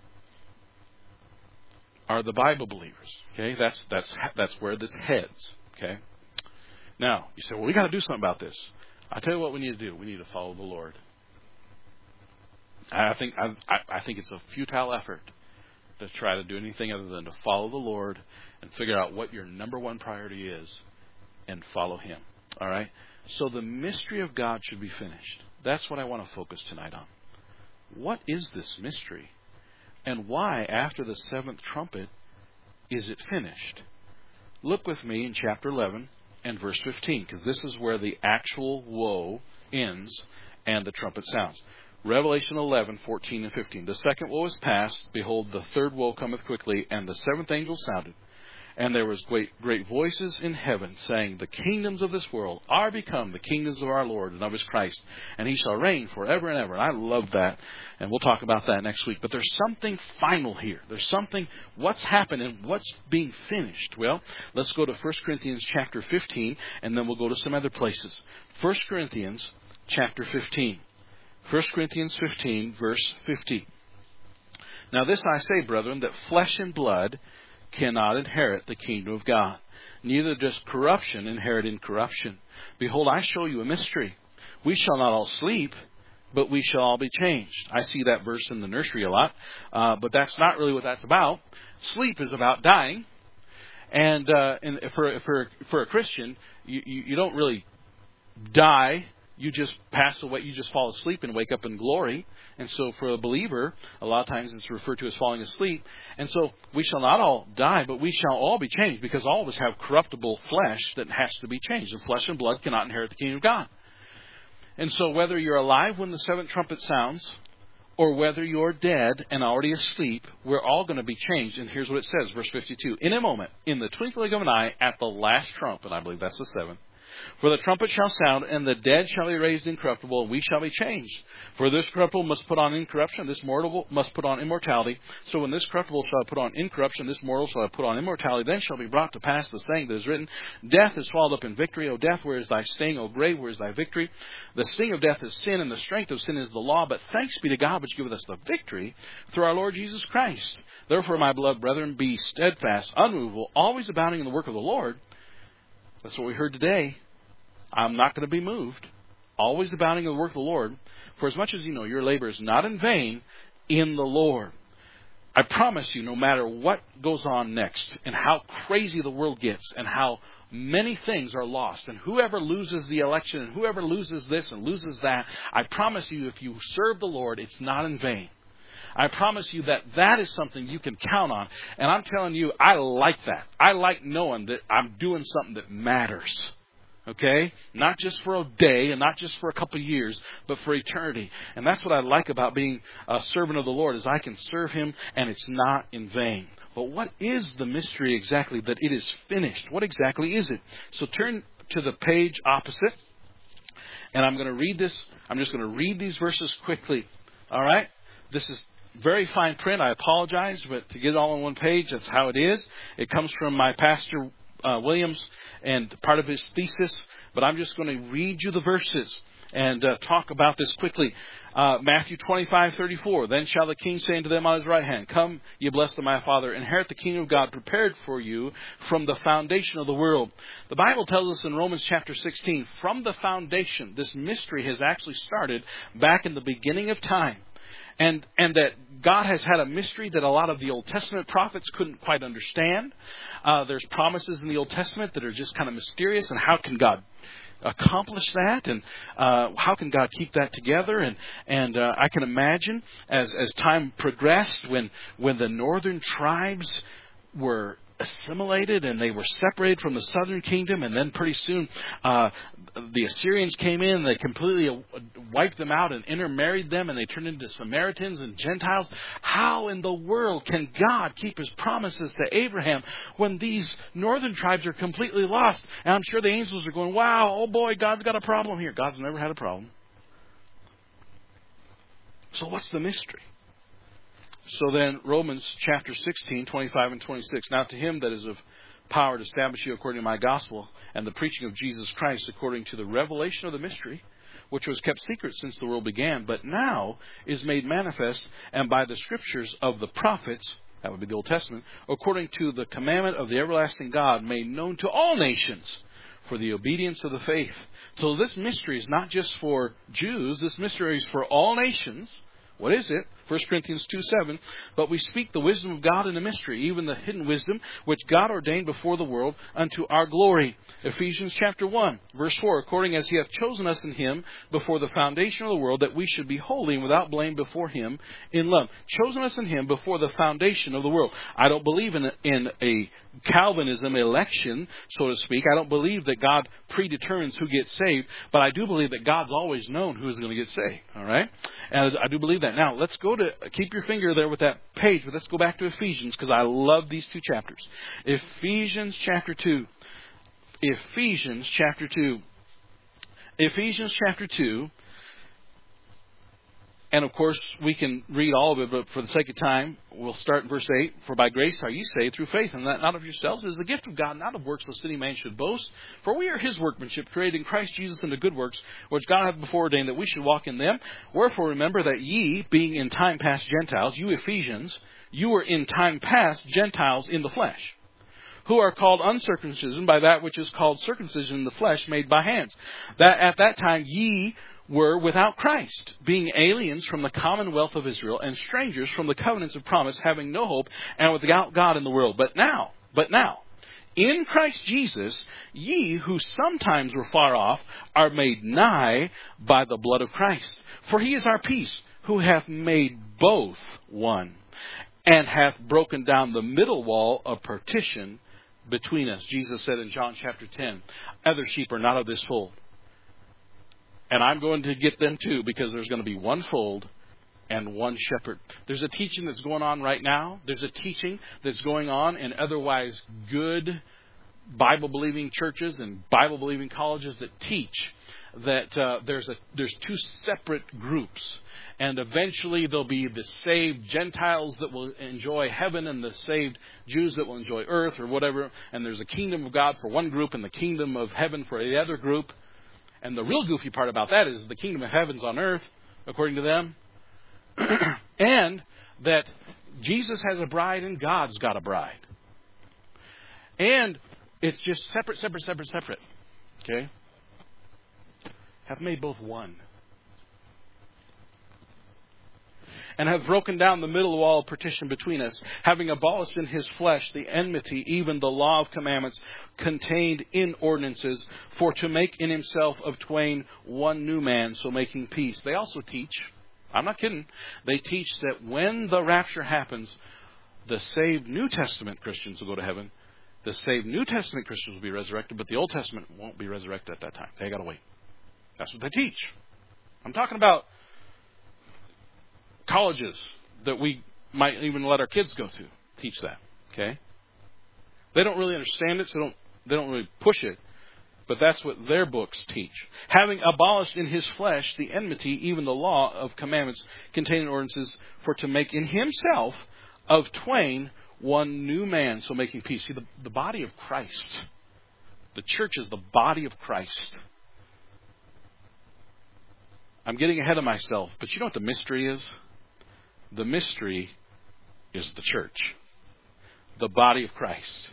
are the Bible believers, okay? That's that's that's where this heads, okay? Now, you say, well, we got to do something about this. I tell you what we need to do. We need to follow the Lord. I think I, I think it's a futile effort to try to do anything other than to follow the Lord and figure out what your number one priority is and follow Him. All right? So the mystery of God should be finished. That's what I want to focus tonight on. What is this mystery? And why, after the seventh trumpet, is it finished? Look with me in chapter eleven and verse fifteen, because this is where the actual woe ends and the trumpet sounds. Revelation eleven, fourteen and fifteen. The second woe is past. Behold, the third woe cometh quickly, and the seventh angel sounded. And there was great, great voices in heaven, saying, the kingdoms of this world are become the kingdoms of our Lord and of His Christ, and He shall reign forever and ever. And I love that, and we'll talk about that next week. But there's something final here. There's something, what's happened and what's being finished. Well, let's go to First Corinthians chapter fifteen, and then we'll go to some other places. First Corinthians chapter fifteen. First Corinthians fifteen, verse fifty. Now this I say, brethren, that flesh and blood cannot inherit the kingdom of God. Neither does corruption inherit incorruption. Behold, I show you a mystery. We shall not all sleep, but we shall all be changed. I see that verse in the nursery a lot, uh, but that's not really what that's about. Sleep is about dying. And, uh, and for, for, for a Christian, you, you, you don't really die. You just pass away. You just fall asleep and wake up in glory. And so for a believer, a lot of times it's referred to as falling asleep. And so we shall not all die, but we shall all be changed, because all of us have corruptible flesh that has to be changed. And flesh and blood cannot inherit the kingdom of God. And so whether you're alive when the seventh trumpet sounds, or whether you're dead and already asleep, we're all going to be changed. And here's what it says, verse fifty-two. In a moment, in the twinkling of an eye, at the last trump, and I believe that's the seventh, for the trumpet shall sound, and the dead shall be raised incorruptible, and we shall be changed. For this corruptible must put on incorruption, this mortal must put on immortality. So when this corruptible shall put on incorruption, this mortal shall put on immortality, then shall be brought to pass the saying that is written, death is swallowed up in victory. O death, where is thy sting? O grave, where is thy victory? The sting of death is sin, and the strength of sin is the law. But thanks be to God, which giveth us the victory through our Lord Jesus Christ. Therefore, my beloved brethren, be steadfast, unmovable, always abounding in the work of the Lord. That's what we heard today. I'm not going to be moved. Always abounding in the work of the Lord. For as much as you know, your labor is not in vain in the Lord. I promise you, no matter what goes on next, and how crazy the world gets, and how many things are lost, and whoever loses the election, and whoever loses this and loses that, I promise you, if you serve the Lord, it's not in vain. I promise you that that is something you can count on. And I'm telling you, I like that. I like knowing that I'm doing something that matters. Okay? Not just for a day and not just for a couple of years, but for eternity. And that's what I like about being a servant of the Lord, is I can serve Him and it's not in vain. But what is the mystery exactly that it is finished? What exactly is it? So turn to the page opposite. And I'm going to read this. I'm just going to read these verses quickly. All right? This is very fine print. I apologize, but to get it all on one page, that's how it is. It comes from my pastor, Uh, Williams, and part of his thesis, but I'm just going to read you the verses and uh, talk about this quickly. Uh, Matthew twenty-five, thirty-four. Then shall the king say unto them on his right hand, Come, ye blessed of my Father, inherit the kingdom of God prepared for you from the foundation of the world. The Bible tells us in Romans chapter sixteen, from the foundation, this mystery has actually started back in the beginning of time. And and that God has had a mystery that a lot of the Old Testament prophets couldn't quite understand. Uh, there's promises in the Old Testament that are just kind of mysterious. And how can God accomplish that? And uh, how can God keep that together? And and uh, I can imagine as as time progressed, when when the northern tribes were assimilated and they were separated from the southern kingdom, and then pretty soon uh, the Assyrians came in and they completely wiped them out and intermarried them, and they turned into Samaritans and Gentiles. How in the world can God keep His promises to Abraham when these northern tribes are completely lost? And I'm sure the angels are going, wow, oh boy, God's got a problem here. God's never had a problem. So what's the mystery? So then, Romans chapter sixteen, twenty-five and twenty-six. Now to Him that is of power to establish you according to my gospel and the preaching of Jesus Christ according to the revelation of the mystery, which was kept secret since the world began, but now is made manifest, and by the scriptures of the prophets, that would be the Old Testament, according to the commandment of the everlasting God, made known to all nations for the obedience of the faith. So this mystery is not just for Jews. This mystery is for all nations. What is it? First Corinthians two seven, but we speak the wisdom of God in a mystery, even the hidden wisdom which God ordained before the world unto our glory. Ephesians chapter one, verse four, according as he hath chosen us in him before the foundation of the world, that we should be holy and without blame before him in love. Chosen us in him before the foundation of the world. I don't believe in a, in a Calvinism election, so to speak. I don't believe that God predetermines who gets saved, but I do believe that God's always known who is going to get saved. All right? And I do believe that. Now, let's go to, keep your finger there with that page, but let's go back to Ephesians, because I love these two chapters. Ephesians chapter two. Ephesians chapter two. Ephesians chapter two. And of course, we can read all of it, but for the sake of time, we'll start in verse eight. For by grace are ye saved through faith, and that not of yourselves. It is the gift of God, not of works, lest any man should boast. For we are his workmanship, created in Christ Jesus unto good works, which God hath before ordained that we should walk in them. Wherefore remember that ye, being in time past Gentiles, you Ephesians, you were in time past Gentiles in the flesh, who are called uncircumcision by that which is called circumcision in the flesh, made by hands. That at that time ye were without Christ, being aliens from the commonwealth of Israel, and strangers from the covenants of promise, having no hope, and without God in the world. But now, but now, in Christ Jesus, ye who sometimes were far off are made nigh by the blood of Christ. For he is our peace, who hath made both one, and hath broken down the middle wall of partition between us. Jesus said in John chapter ten, other sheep are not of this fold. And I'm going to get them too, because there's going to be one fold and one shepherd. There's a teaching that's going on right now. There's a teaching that's going on in otherwise good Bible-believing churches and Bible-believing colleges that teach that uh, there's a there's two separate groups. And eventually there'll be the saved Gentiles that will enjoy heaven and the saved Jews that will enjoy earth or whatever. And there's a kingdom of God for one group and the kingdom of heaven for the other group. And the real goofy part about that is the kingdom of heaven's on earth, according to them. And that Jesus has a bride and God's got a bride. And it's just separate, separate, separate, separate. Okay? Have made both one. And have broken down the middle wall of partition between us, having abolished in his flesh the enmity, even the law of commandments contained in ordinances, for to make in himself of twain one new man, so making peace. They also teach, I'm not kidding, they teach that when the rapture happens, the saved New Testament Christians will go to heaven. The saved New Testament Christians will be resurrected, but the Old Testament won't be resurrected at that time. They got to wait. That's what they teach. I'm talking about colleges that we might even let our kids go to teach that. Okay? They don't really understand it, so don't they don't really push it. But that's what their books teach. Having abolished in his flesh the enmity, even the law of commandments contained in ordinances, for to make in himself of twain one new man, so making peace. See, the, the body of Christ, the church is the body of Christ. I'm getting ahead of myself, but you know what the mystery is? The mystery is the church, the body of Christ.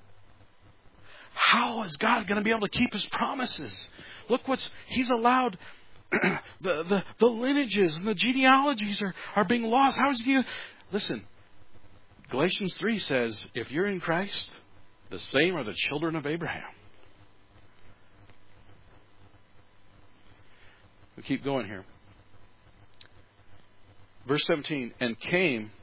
How is God going to be able to keep his promises? Look what's, he's allowed, the, the, the lineages and the genealogies are, are being lost. How is he going to, listen, Galatians three says, if you're in Christ, the same are the children of Abraham. We keep going here. Verse seventeen, and came,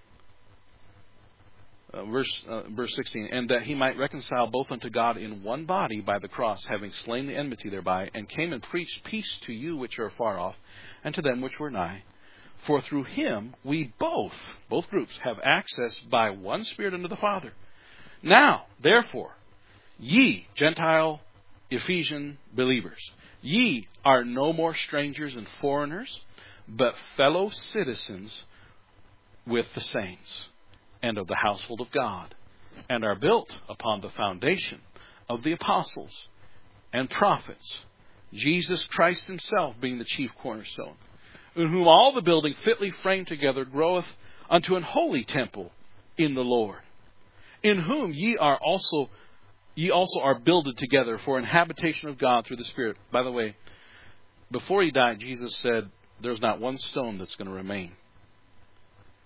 uh, verse uh, verse sixteen, and that he might reconcile both unto God in one body by the cross, having slain the enmity thereby, and came and preached peace to you which are far off, and to them which were nigh. For through him we both, both groups, have access by one Spirit unto the Father. Now, therefore, ye, Gentile, Ephesian believers, ye are no more strangers and foreigners, but fellow citizens with the saints and of the household of God, and are built upon the foundation of the apostles and prophets, Jesus Christ himself being the chief cornerstone, in whom all the building fitly framed together groweth unto an holy temple in the Lord, in whom ye are also ye also are builded together for an habitation of God through the Spirit. By the way, before he died, Jesus said, there's not one stone that's going to remain.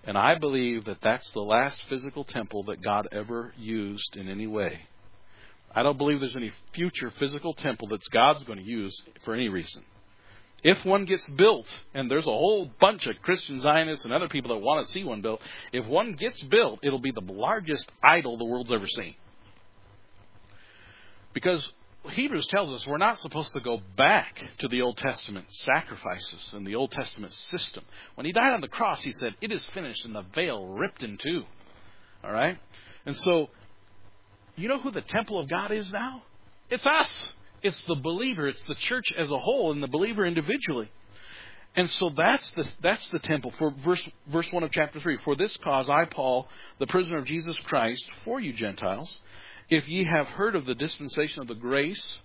And I believe that that's the last physical temple that God ever used in any way. I don't believe there's any future physical temple that God's going to use for any reason. If one gets built, and there's a whole bunch of Christian Zionists and other people that want to see one built, if one gets built, it'll be the largest idol the world's ever seen. Because Hebrews tells us we're not supposed to go back to the Old Testament sacrifices and the Old Testament system. When he died on the cross, he said, "It is finished," and the veil ripped in two. All right? And so, you know who the temple of God is now? It's us. It's the believer. It's the church as a whole and the believer individually. And so that's the that's the temple. For verse verse one of chapter three. "For this cause I, Paul, the prisoner of Jesus Christ, for you Gentiles, if ye have heard of the dispensation of the grace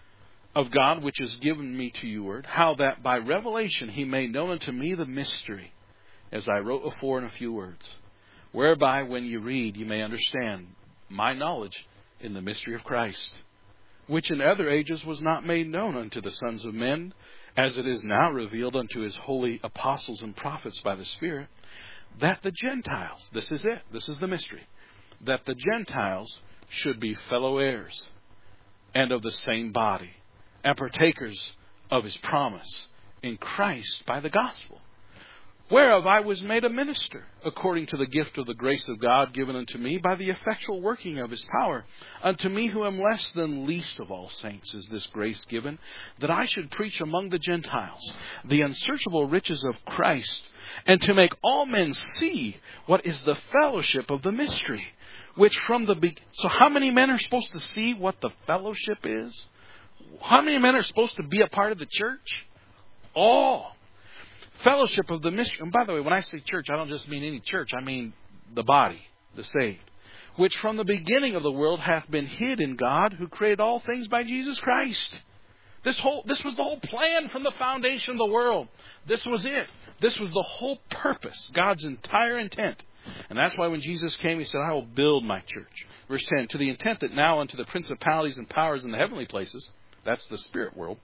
of God which is given me to you, how that by revelation he made known unto me the mystery, as I wrote afore in a few words, whereby when you read you may understand my knowledge in the mystery of Christ, which in other ages was not made known unto the sons of men, as it is now revealed unto his holy apostles and prophets by the Spirit, that the Gentiles," this is it, this is the mystery, "that the Gentiles should be fellow heirs, and of the same body, and partakers of his promise in Christ by the gospel, whereof I was made a minister, according to the gift of the grace of God given unto me by the effectual working of his power. Unto me who am less than least of all saints is this grace given, that I should preach among the Gentiles the unsearchable riches of Christ, and to make all men see what is the fellowship of the mystery, which from the be- So how many men are supposed to see what the fellowship is? How many men are supposed to be a part of the church? All. Fellowship of the mystery. And by the way, when I say church, I don't just mean any church. I mean the body, the saved. Which from the beginning of the world hath been hid in God, who created all things by Jesus Christ. This whole, this was the whole plan from the foundation of the world. This was it. This was the whole purpose, God's entire intent. And that's why when Jesus came, he said, "I will build my church." Verse ten, "To the intent that now unto the principalities and powers in the heavenly places," that's the spirit world,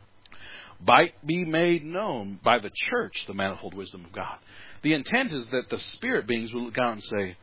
"might be made known by the church the manifold wisdom of God." The intent is that the spirit beings will look out and say,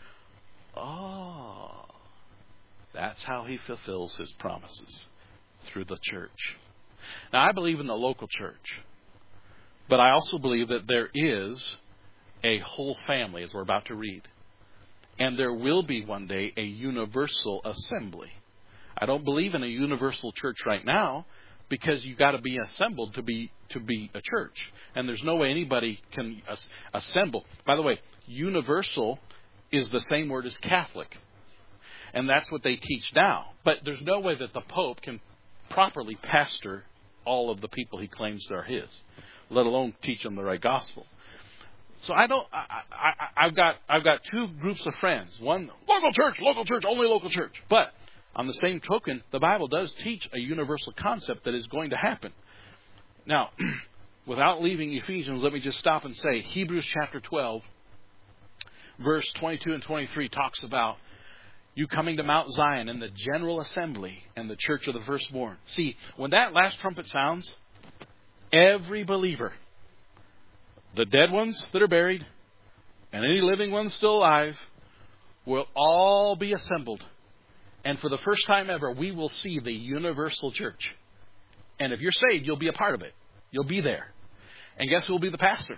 "Oh, that's how he fulfills his promises, through the church." Now, I believe in the local church, but I also believe that there is a whole family, as we're about to read. And there will be one day a universal assembly. I don't believe in a universal church right now, because you got to be assembled to be to be a church, and there's no way anybody can as, assemble. By the way, universal is the same word as Catholic, and that's what they teach now. But there's no way that the Pope can properly pastor all of the people he claims are his, let alone teach them the right gospel. So I don't. I, I, I've got I've got two groups of friends. One, local church, local church, only local church, but on the same token, the Bible does teach a universal concept that is going to happen. Now, without leaving Ephesians, let me just stop and say Hebrews chapter twelve, verse twenty-two and twenty-three talks about you coming to Mount Zion and the general assembly and the church of the firstborn. See, when that last trumpet sounds, every believer, the dead ones that are buried and any living ones still alive, will all be assembled. And for the first time ever, we will see the universal church. And if you're saved, you'll be a part of it. You'll be there. And guess who will be the pastor?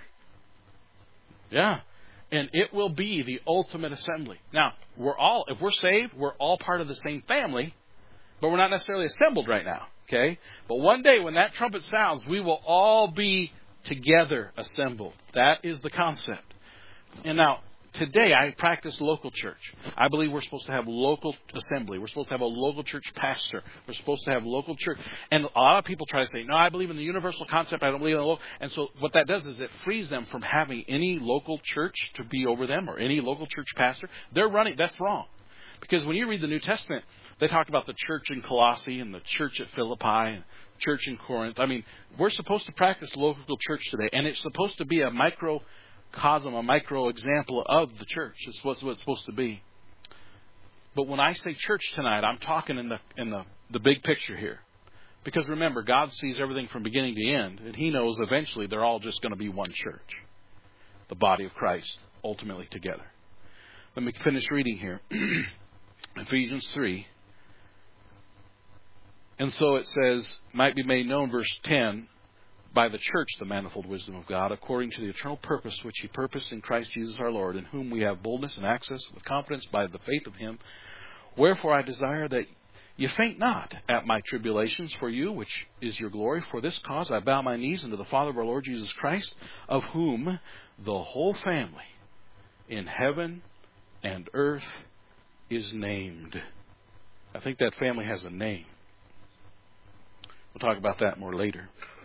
Yeah. And it will be the ultimate assembly. Now, we're all, if we're saved, we're all part of the same family, but we're not necessarily assembled right now. Okay? But one day when that trumpet sounds, we will all be together assembled. That is the concept. And now, today I practice local church. I believe we're supposed to have local assembly. We're supposed to have a local church pastor. We're supposed to have local church. And a lot of people try to say, no, I believe in the universal concept. I don't believe in the local. And so what that does is it frees them from having any local church to be over them or any local church pastor. They're running. That's wrong. Because when you read the New Testament, they talk about the church in Colossae and the church at Philippi and church in Corinth. I mean, we're supposed to practice local church today. And it's supposed to be a micro Cosm, a micro example of the church. It's what it's supposed to be. But when I say church tonight, I'm talking in the in the, the big picture here. Because remember, God sees everything from beginning to end, and He knows eventually they're all just going to be one church, the body of Christ. ultimately together. Let me finish reading here. Ephesians three. And so it says, might be made known, verse ten, by the church the manifold wisdom of God, according to the eternal purpose which he purposed in Christ Jesus our Lord, in whom we have boldness and access with confidence by the faith of him. Wherefore I desire that ye faint not at my tribulations for you, which is your glory. For this cause I bow my knees unto the Father of our Lord Jesus Christ, of whom the whole family in heaven and earth is named. I think that family has a name. We'll talk about that more later.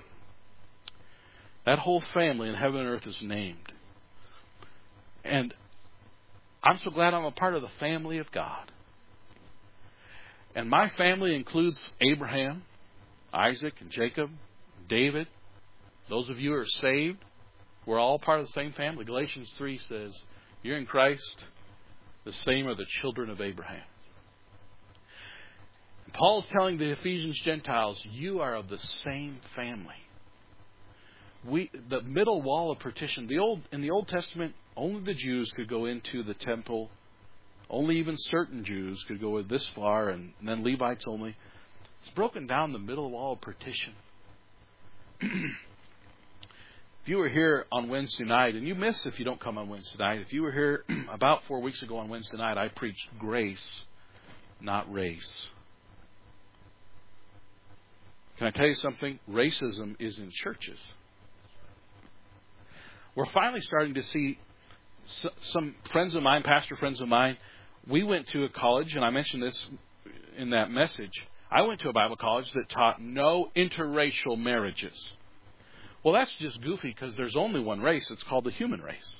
That whole family in heaven and earth is named. And I'm so glad I'm a part of the family of God. And my family includes Abraham, Isaac, and Jacob, David. Those of you who are saved, we're all part of the same family. Galatians three says, you're in Christ, the same are the children of Abraham. And Paul is telling the Ephesians Gentiles, you are of the same family. We, the middle wall of partition, the old in the Old Testament, only the Jews could go into the temple. Only even certain Jews could go this far, and then Levites only. It's broken down the middle wall of partition. If you were here on Wednesday night, and you miss if you don't come on Wednesday night, if you were here about four weeks ago on Wednesday night, I preached grace, not race. Can I tell you something? Racism is in churches. We're finally starting to see some friends of mine, pastor friends of mine. We went to a college, and I mentioned this in that message. I went to a Bible college that taught no interracial marriages. Well, that's just goofy because there's only one race. It's called the human race.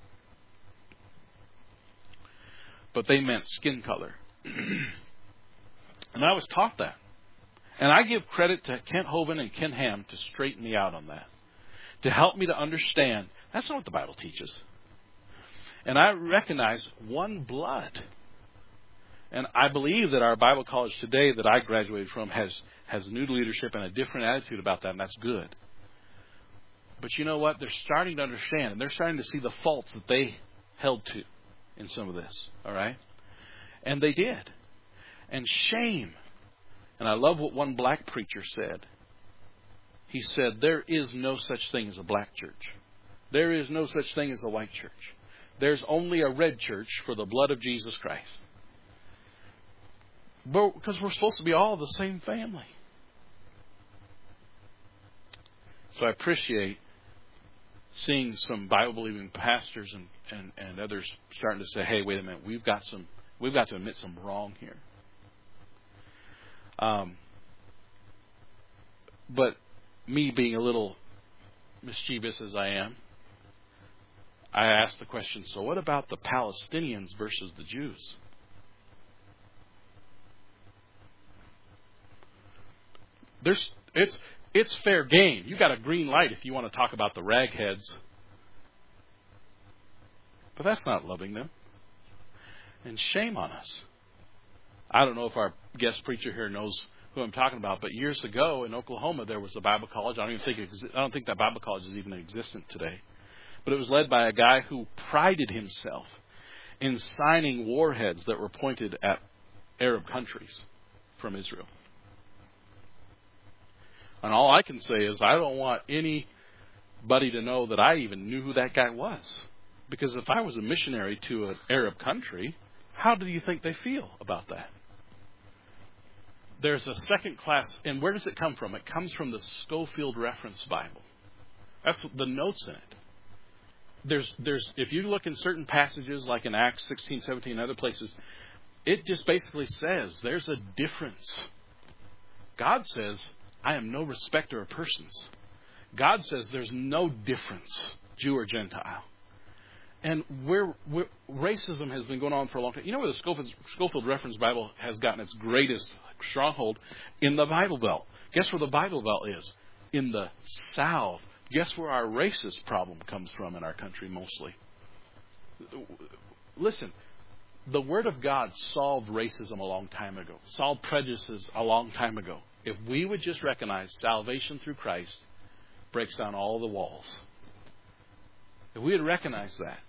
But they meant skin color. And I was taught that. And I give credit to Kent Hovind and Ken Ham to straighten me out on that. To help me to understand that's not what the Bible teaches. And I recognize one blood. And I believe that our Bible college today that I graduated from has, has new leadership and a different attitude about that, and that's good. But you know what? They're starting to understand, and they're starting to see the faults that they held to in some of this. All right? And they did. And shame. And I love what one black preacher said. He said, there is no such thing as a black church. There is no such thing as a white church. There's only a red church for the blood of Jesus Christ. But because we're supposed to be all the same family. So I appreciate seeing some Bible-believing pastors and, and, and others starting to say, hey, wait a minute, we've got some we've got to admit some wrong here. Um, but me being a little mischievous as I am, I asked the question, so what about the Palestinians versus the Jews? There's it's it's fair game. You got a green light if you want to talk about the ragheads. But that's not loving them. And shame on us. I don't know if our guest preacher here knows who I'm talking about, but years ago in Oklahoma there was a Bible college. I don't even think it, I don't think that Bible college is even existent today. But it was led by a guy who prided himself in signing warheads that were pointed at Arab countries from Israel. And all I can say is I don't want anybody to know that I even knew who that guy was. Because if I was a missionary to an Arab country, how do you think they feel about that? There's a second class, and where does it come from? It comes from the Scofield Reference Bible. That's the notes in it. There's, there's, if you look in certain passages, like in Acts sixteen, seventeen, and other places, it just basically says there's a difference. God says, I am no respecter of persons. God says there's no difference, Jew or Gentile. And where, where racism has been going on for a long time. You know where the Scofield, Scofield Reference Bible has gotten its greatest stronghold? In the Bible Belt. Guess where the Bible Belt is? In the South. Guess where our racist problem comes from in our country mostly? Listen, the Word of God solved racism a long time ago. Solved prejudices a long time ago. If we would just recognize salvation through Christ breaks down all the walls. If we would recognize that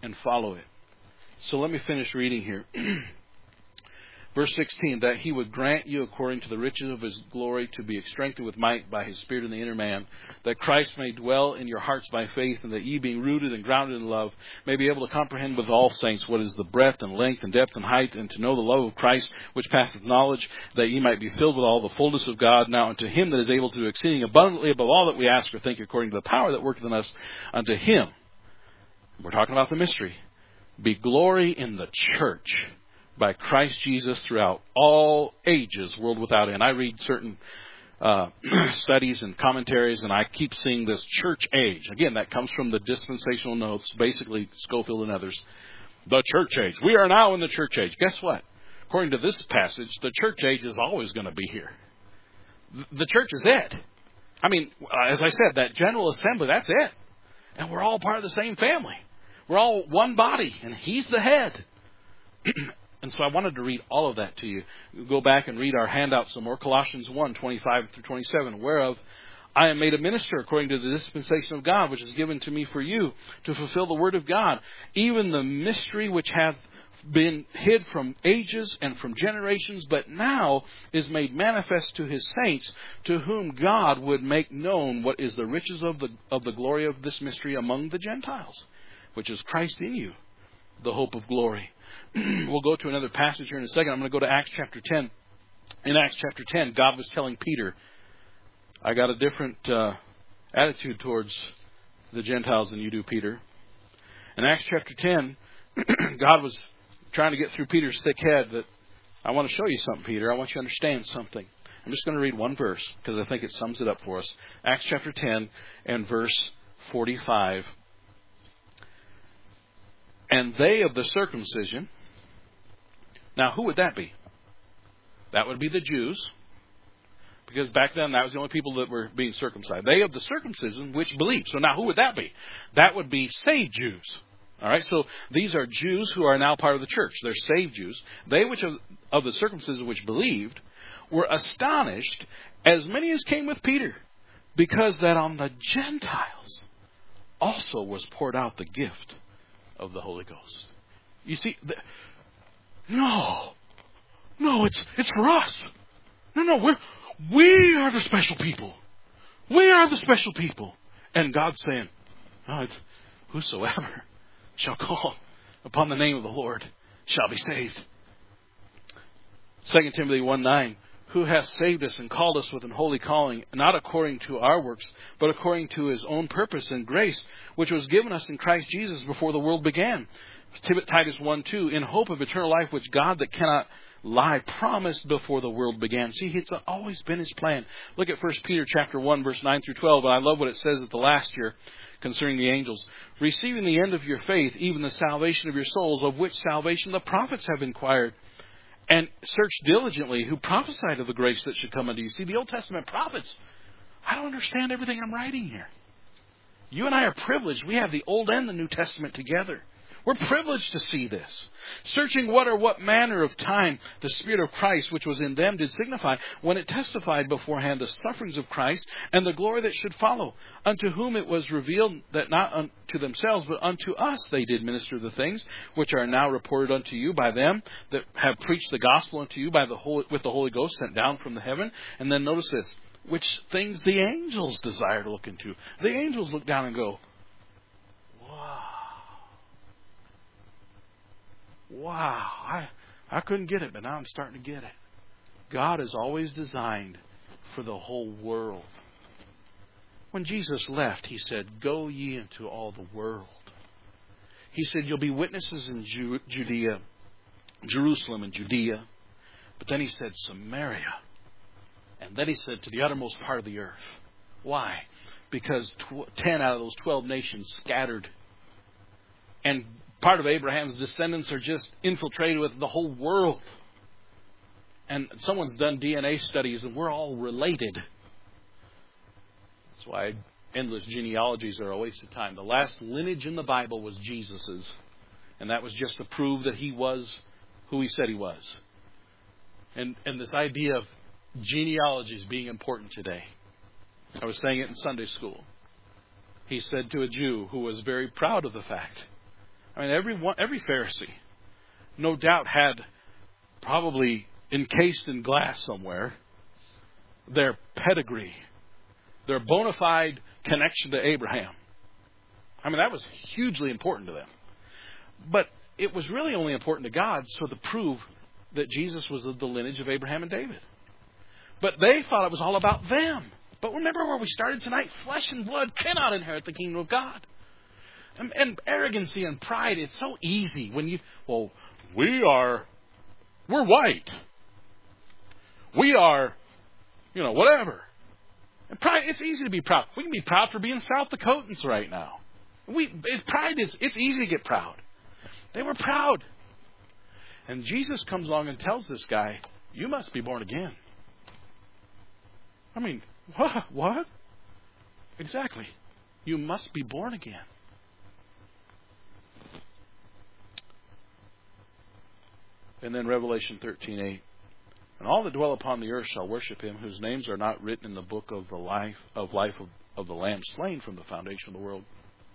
and follow it. So let me finish reading here. Verse sixteen, that he would grant you according to the riches of his glory to be strengthened with might by his Spirit in the inner man, that Christ may dwell in your hearts by faith, and that ye being rooted and grounded in love may be able to comprehend with all saints what is the breadth and length and depth and height, and to know the love of Christ which passeth knowledge, that ye might be filled with all the fullness of God. Now unto him that is able to do exceeding abundantly above all that we ask or think, according to the power that worketh in us, unto him, we're talking about the mystery, be glory in the church by Christ Jesus throughout all ages, world without end. I read certain uh, studies and commentaries, and I keep seeing this church age. Again, that comes from the dispensational notes, basically Scofield and others. The church age. We are now in the church age. Guess what? According to this passage, the church age is always going to be here. The church is it. I mean, as I said, that general assembly, that's it. And we're all part of the same family. We're all one body, and he's the head. And so I wanted to read all of that to you. Go back and read our handout some more. Colossians one, twenty-five through twenty-seven. Whereof I am made a minister according to the dispensation of God, which is given to me for you, to fulfill the word of God, even the mystery which hath been hid from ages and from generations, but now is made manifest to his saints, to whom God would make known what is the riches of the of the glory of this mystery among the Gentiles, which is Christ in you, the hope of glory. We'll go to another passage here in a second. I'm going to go to Acts chapter ten. In Acts chapter ten, God was telling Peter, I got a different uh, attitude towards the Gentiles than you do, Peter. In Acts chapter ten, God was trying to get through Peter's thick head that I want to show you something, Peter. I want you to understand something. I'm just going to read one verse because I think it sums it up for us. Acts chapter ten and verse forty-five. And they of the circumcision. Now, who would that be? That would be the Jews. Because back then, that was the only people that were being circumcised. They of the circumcision which believe. So now, who would that be? That would be saved Jews. All right, so these are Jews who are now part of the church. They're saved Jews. They which of, of the circumcision which believed were astonished, as many as came with Peter, because that on the Gentiles also was poured out the gift of the Holy Ghost. You see, the, no, no, it's it's for us. No, no, we're we are the special people. We are the special people, and God's saying, "No, it's whosoever shall call upon the name of the Lord shall be saved." Second Timothy one nine, who hath saved us and called us with an holy calling, not according to our works, but according to his own purpose and grace, which was given us in Christ Jesus before the world began. Titus one two, in hope of eternal life, which God that cannot lie promised before the world began. See, it's always been his plan. Look at First Peter chapter one, verse nine through twelve, and I love what it says at the last here concerning the angels. Receiving the end of your faith, even the salvation of your souls, of which salvation the prophets have inquired, and searched diligently, who prophesied of the grace that should come unto you. See, the Old Testament prophets, I don't understand everything I'm writing here. You and I are privileged. We have the Old and the New Testament together. We're privileged to see this. Searching what or what manner of time the Spirit of Christ, which was in them, did signify, when it testified beforehand the sufferings of Christ and the glory that should follow, unto whom it was revealed that not unto themselves, but unto us they did minister the things which are now reported unto you by them that have preached the gospel unto you by the Holy, with the Holy Ghost sent down from the heaven. And then notice this, which things the angels desire to look into. The angels look down and go, wow. Wow, I, I couldn't get it, but now I'm starting to get it. God is always designed for the whole world. When Jesus left, he said, go ye into all the world. He said, you'll be witnesses in Ju- Judea, Jerusalem and Judea. But then he said, Samaria. And then he said, to the uttermost part of the earth. Why? Because tw- ten out of those twelve nations scattered. And part of Abraham's descendants are just infiltrated with the whole world. And someone's done D N A studies and we're all related. That's why endless genealogies are a waste of time. The last lineage in the Bible was Jesus's. And that was just to prove that he was who he said he was. And, and this idea of genealogies being important today. I was saying it in Sunday school. He said to a Jew who was very proud of the fact I mean, every one, every Pharisee, no doubt, had probably encased in glass somewhere their pedigree, their bona fide connection to Abraham. I mean, that was hugely important to them. But it was really only important to God so to prove that Jesus was of the lineage of Abraham and David. But they thought it was all about them. But remember where we started tonight? Flesh and blood cannot inherit the kingdom of God. And, and arrogancy and pride, it's so easy when you, well, we are, we're white. We are, you know, whatever. And pride, it's easy to be proud. We can be proud for being South Dakotans right now. We, it, pride is, it's easy to get proud. They were proud. And Jesus comes along and tells this guy, you must be born again. I mean, what? What? Exactly. You must be born again. And then Revelation thirteen eight. And all that dwell upon the earth shall worship him, whose names are not written in the book of the life of life of, of the Lamb slain from the foundation of the world.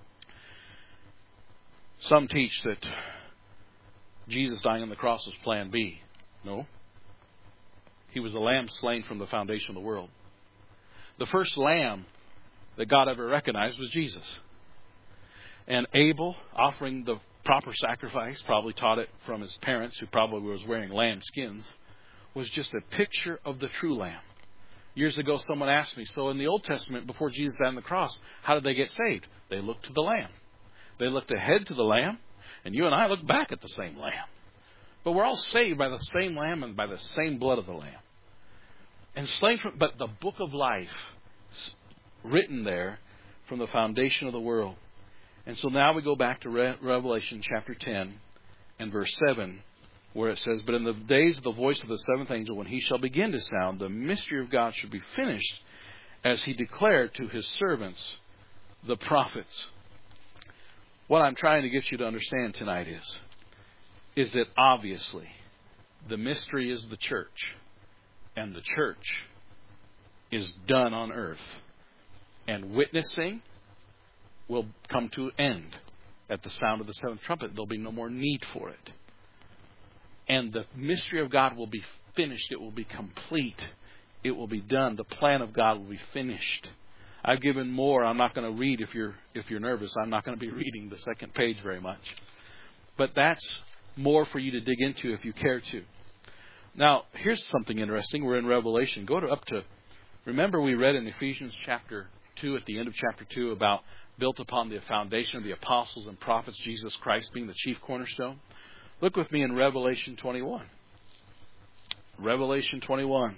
Some teach that Jesus dying on the cross was plan B. No. He was the lamb slain from the foundation of the world. The first lamb that God ever recognized was Jesus. And Abel, offering the proper sacrifice, probably taught it from his parents, who probably was wearing lamb skins, was just a picture of the true lamb. Years ago, someone asked me, so in the Old Testament, before Jesus died on the cross, how did they get saved? They looked to the lamb. They looked ahead to the lamb, and you and I look back at the same lamb. But we're all saved by the same lamb and by the same blood of the lamb. And slain from, but the book of life written there from the foundation of the world. And so now we go back to Re- Revelation chapter ten and verse seven, where it says, but in the days of the voice of the seventh angel, when he shall begin to sound, the mystery of God should be finished, as he declared to his servants, the prophets. What I'm trying to get you to understand tonight is, is that obviously the mystery is the church, and the church is done on earth. And witnessing will come to an end at the sound of the seventh trumpet. There'll be no more need for it. And the mystery of God will be finished. It will be complete. It will be done. The plan of God will be finished. I've given more. I'm not going to read if you're if you're nervous. I'm not going to be reading the second page very much. But that's more for you to dig into if you care to. Now, here's something interesting. We're in Revelation. Go to up to, remember we read in Ephesians chapter two, at the end of chapter two, about built upon the foundation of the apostles and prophets, Jesus Christ being the chief cornerstone. Look with me in Revelation twenty-one. Revelation twenty-one.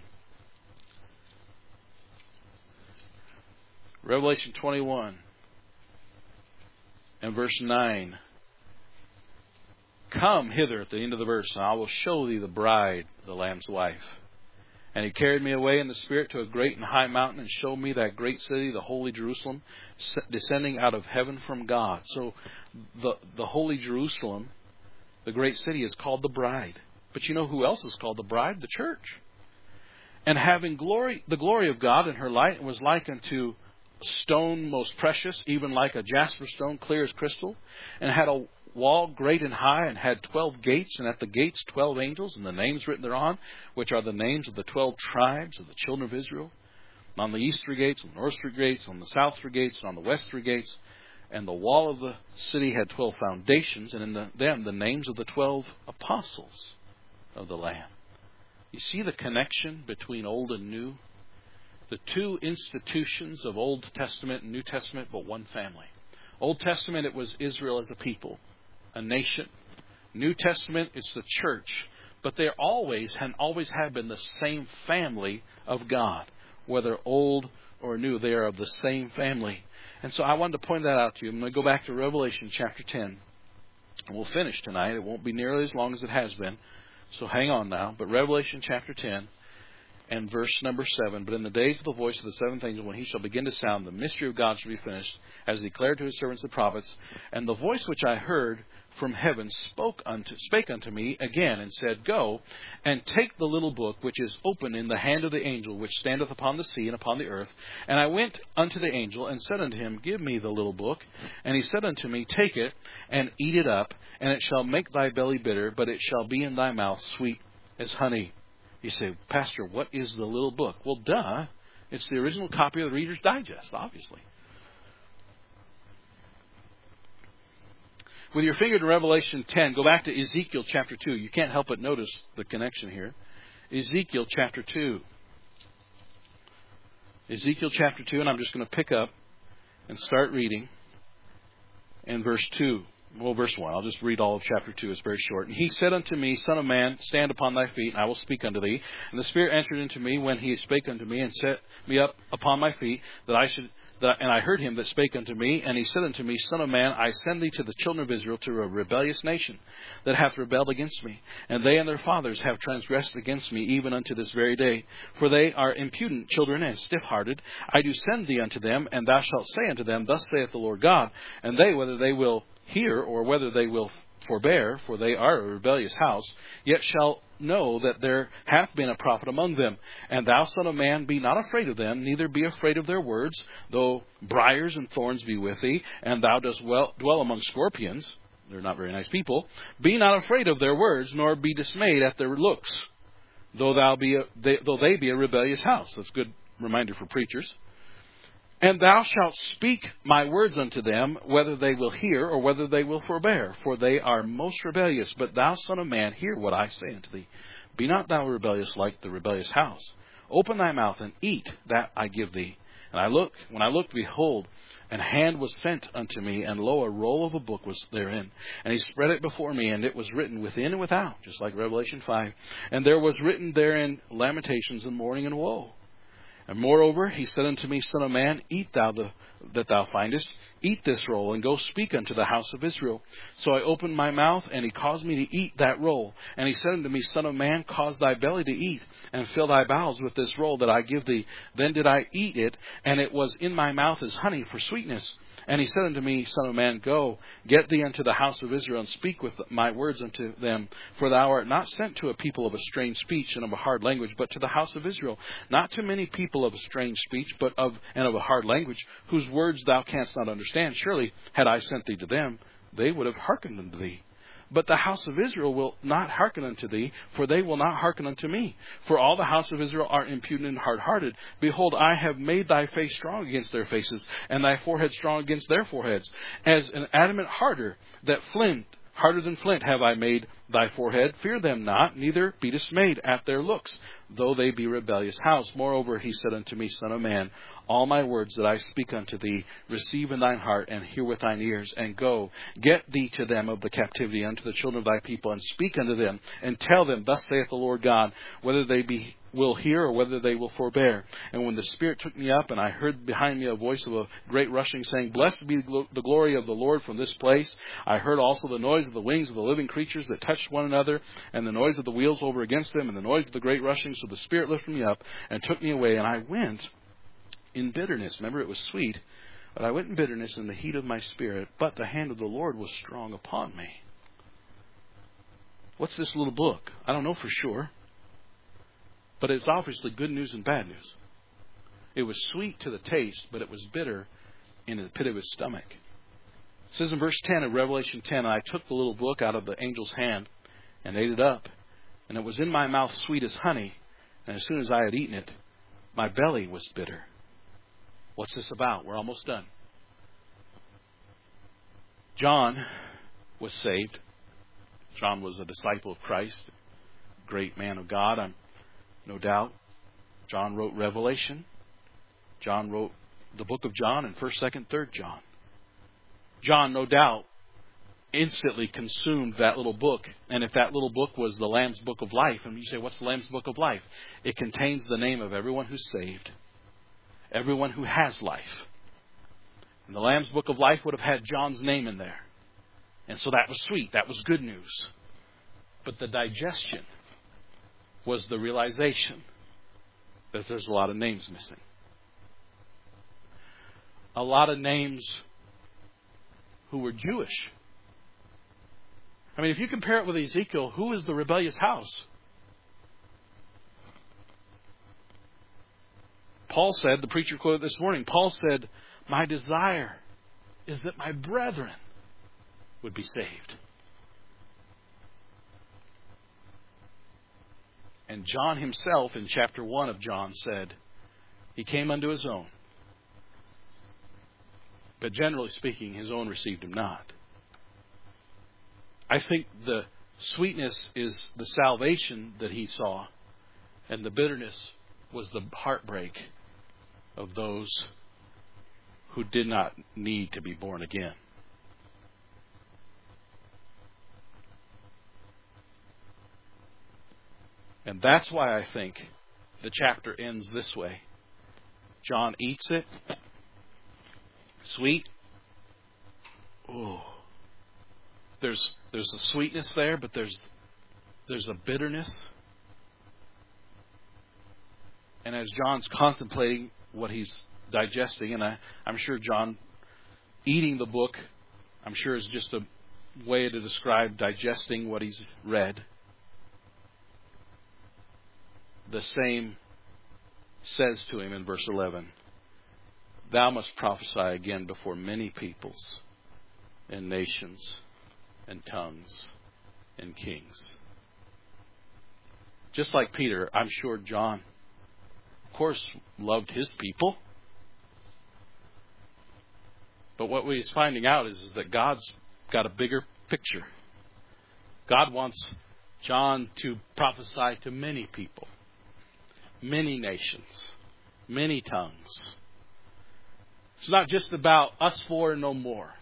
Revelation twenty-one and verse nine. Come hither, at the end of the verse, and I will show thee the bride, the Lamb's wife. And he carried me away in the Spirit to a great and high mountain, and showed me that great city, the holy Jerusalem, descending out of heaven from God. So the, the holy Jerusalem, the great city, is called the bride. But you know who else is called the bride? The church. And having glory, the glory of God in her light, and was like unto stone most precious, even like a jasper stone, clear as crystal, and had a wall great and high, and had twelve gates, and at the gates twelve angels, and the names written thereon, which are the names of the twelve tribes of the children of Israel. And on the east three gates, on the north three gates, on the south three gates, and on the west three gates. And the wall of the city had twelve foundations, and in the, them the names of the twelve apostles of the Lamb. You see the connection between old and new? The two institutions of Old Testament and New Testament, but one family. Old Testament, it was Israel as a people, a nation. New Testament, it's the church. But they always and always have been the same family of God. Whether old or new, they are of the same family. And so I wanted to point that out to you. I'm going to go back to Revelation chapter ten. And we'll finish tonight. It won't be nearly as long as it has been. So hang on now. But Revelation chapter ten and verse number seven. But in the days of the voice of the seventh angel, when he shall begin to sound, the mystery of God shall be finished, as declared to his servants the prophets. And the voice which I heard from heaven spoke unto, spake unto me again, and said, Go, and take the little book which is open in the hand of the angel which standeth upon the sea and upon the earth. And I went unto the angel, and said unto him, Give me the little book. And he said unto me, Take it, and eat it up, and it shall make thy belly bitter, but it shall be in thy mouth sweet as honey. You say, Pastor, what is the little book? Well, duh. It's the original copy of the Reader's Digest, obviously. With your finger to Revelation ten, go back to Ezekiel chapter two. You can't help but notice the connection here. Ezekiel chapter two. Ezekiel chapter two, and I'm just going to pick up and start reading in verse two. Well, verse one. I'll just read all of chapter two. It's very short. And he said unto me, Son of man, stand upon thy feet, and I will speak unto thee. And the Spirit entered into me when he spake unto me, and set me up upon my feet, that I should... And I heard him that spake unto me, and he said unto me, Son of man, I send thee to the children of Israel, to a rebellious nation that hath rebelled against me. And they and their fathers have transgressed against me, even unto this very day. For they are impudent children and stiff-hearted. I do send thee unto them, and thou shalt say unto them, Thus saith the Lord God. And they, whether they will hear, or whether they will forbear, for they are a rebellious house, yet shall know that there hath been a prophet among them. And thou, son of man, be not afraid of them, neither be afraid of their words, though briars and thorns be with thee, and thou dost well, dwell among scorpions. They're not very nice people. Be not afraid of their words, nor be dismayed at their looks, though thou be a, they, though they be a rebellious house. That's a good reminder for preachers. And thou shalt speak my words unto them, whether they will hear or whether they will forbear. For they are most rebellious. But thou, son of man, hear what I say unto thee. Be not thou rebellious like the rebellious house. Open thy mouth and eat that I give thee. And I looked, when I looked, behold, an hand was sent unto me, and lo, a roll of a book was therein. And he spread it before me, and it was written within and without, just like Revelation five. And there was written therein lamentations and mourning and woe. And moreover, he said unto me, Son of man, eat thou the, that thou findest, eat this roll, and go speak unto the house of Israel. So I opened my mouth, and he caused me to eat that roll. And he said unto me, Son of man, cause thy belly to eat, and fill thy bowels with this roll that I give thee. Then did I eat it, and it was in my mouth as honey for sweetness. And he said unto me, Son of man, go, get thee unto the house of Israel, and speak with my words unto them. For thou art not sent to a people of a strange speech and of a hard language, but to the house of Israel. Not to many people of a strange speech, but of and of a hard language, whose words thou canst not understand. Surely, had I sent thee to them, they would have hearkened unto thee. But the house of Israel will not hearken unto thee, for they will not hearken unto me. For all the house of Israel are impudent and hard-hearted. Behold, I have made thy face strong against their faces, and thy forehead strong against their foreheads. As an adamant harder, that flint, harder than flint have I made thy forehead. Fear them not, neither be dismayed at their looks, though they be rebellious house. Moreover, he said unto me, Son of man, all my words that I speak unto thee, receive in thine heart, and hear with thine ears, and go, get thee to them of the captivity unto the children of thy people, and speak unto them, and tell them, Thus saith the Lord God, whether they be will hear or whether they will forbear. And when the Spirit took me up, and I heard behind me a voice of a great rushing, saying, Blessed be the glory of the Lord from this place. I heard also the noise of the wings of the living creatures that touched one another, and the noise of the wheels over against them, and the noise of the great rushing. So the Spirit lifted me up and took me away, and I went in bitterness. Remember, it was sweet, but I went in bitterness in the heat of my spirit, but the hand of the Lord was strong upon me. What's this little book? I don't know for sure. But it's obviously good news and bad news. It was sweet to the taste, but it was bitter in the pit of his stomach. It says in verse ten of Revelation ten, I took the little book out of the angel's hand and ate it up. And it was in my mouth sweet as honey. And as soon as I had eaten it, my belly was bitter. What's this about? We're almost done. John was saved. John was a disciple of Christ, great man of God, I'm no doubt. John wrote Revelation. John wrote the book of John and first, second, third John. John, no doubt, instantly consumed that little book. And if that little book was the Lamb's Book of Life, and you say, what's the Lamb's Book of Life? It contains the name of everyone who's saved, everyone who has life. And the Lamb's Book of Life would have had John's name in there. And so that was sweet. That was good news. But the digestion was the realization that there's a lot of names missing. A lot of names who were Jewish. I mean, if you compare it with Ezekiel, who is the rebellious house? Paul said, the preacher quoted this morning, Paul said, my desire is that my brethren would be saved. And John himself, in chapter one of John, said, he came unto his own. But generally speaking, his own received him not. I think the sweetness is the salvation that he saw, and the bitterness was the heartbreak of those who did not need to be born again. And that's why I think the chapter ends this way. John eats it. Sweet. Oh. There's there's a sweetness there, but there's there's a bitterness. And as John's contemplating what he's digesting, and I, I'm sure John eating the book, I'm sure is just a way to describe digesting what he's read. The same says to him in verse eleven, thou must prophesy again before many peoples and nations and tongues and kings. Just like Peter, I'm sure John, of course, loved his people. But what he's finding out is, is that God's got a bigger picture. God wants John to prophesy to many people, many nations, many tongues. It's not just about us four and no more.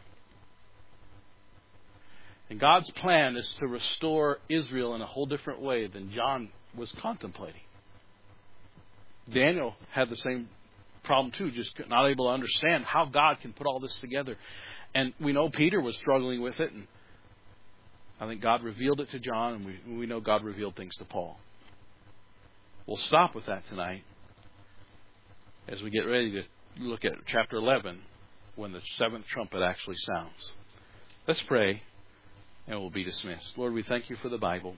And God's plan is to restore Israel in a whole different way than John was contemplating. Daniel had the same problem too, just not able to understand how God can put all this together. And we know Peter was struggling with it, and I think God revealed it to John, and we, we know God revealed things to Paul. We'll stop with that tonight as we get ready to look at chapter eleven when the seventh trumpet actually sounds. Let's pray and we'll be dismissed. Lord, we thank you for the Bible.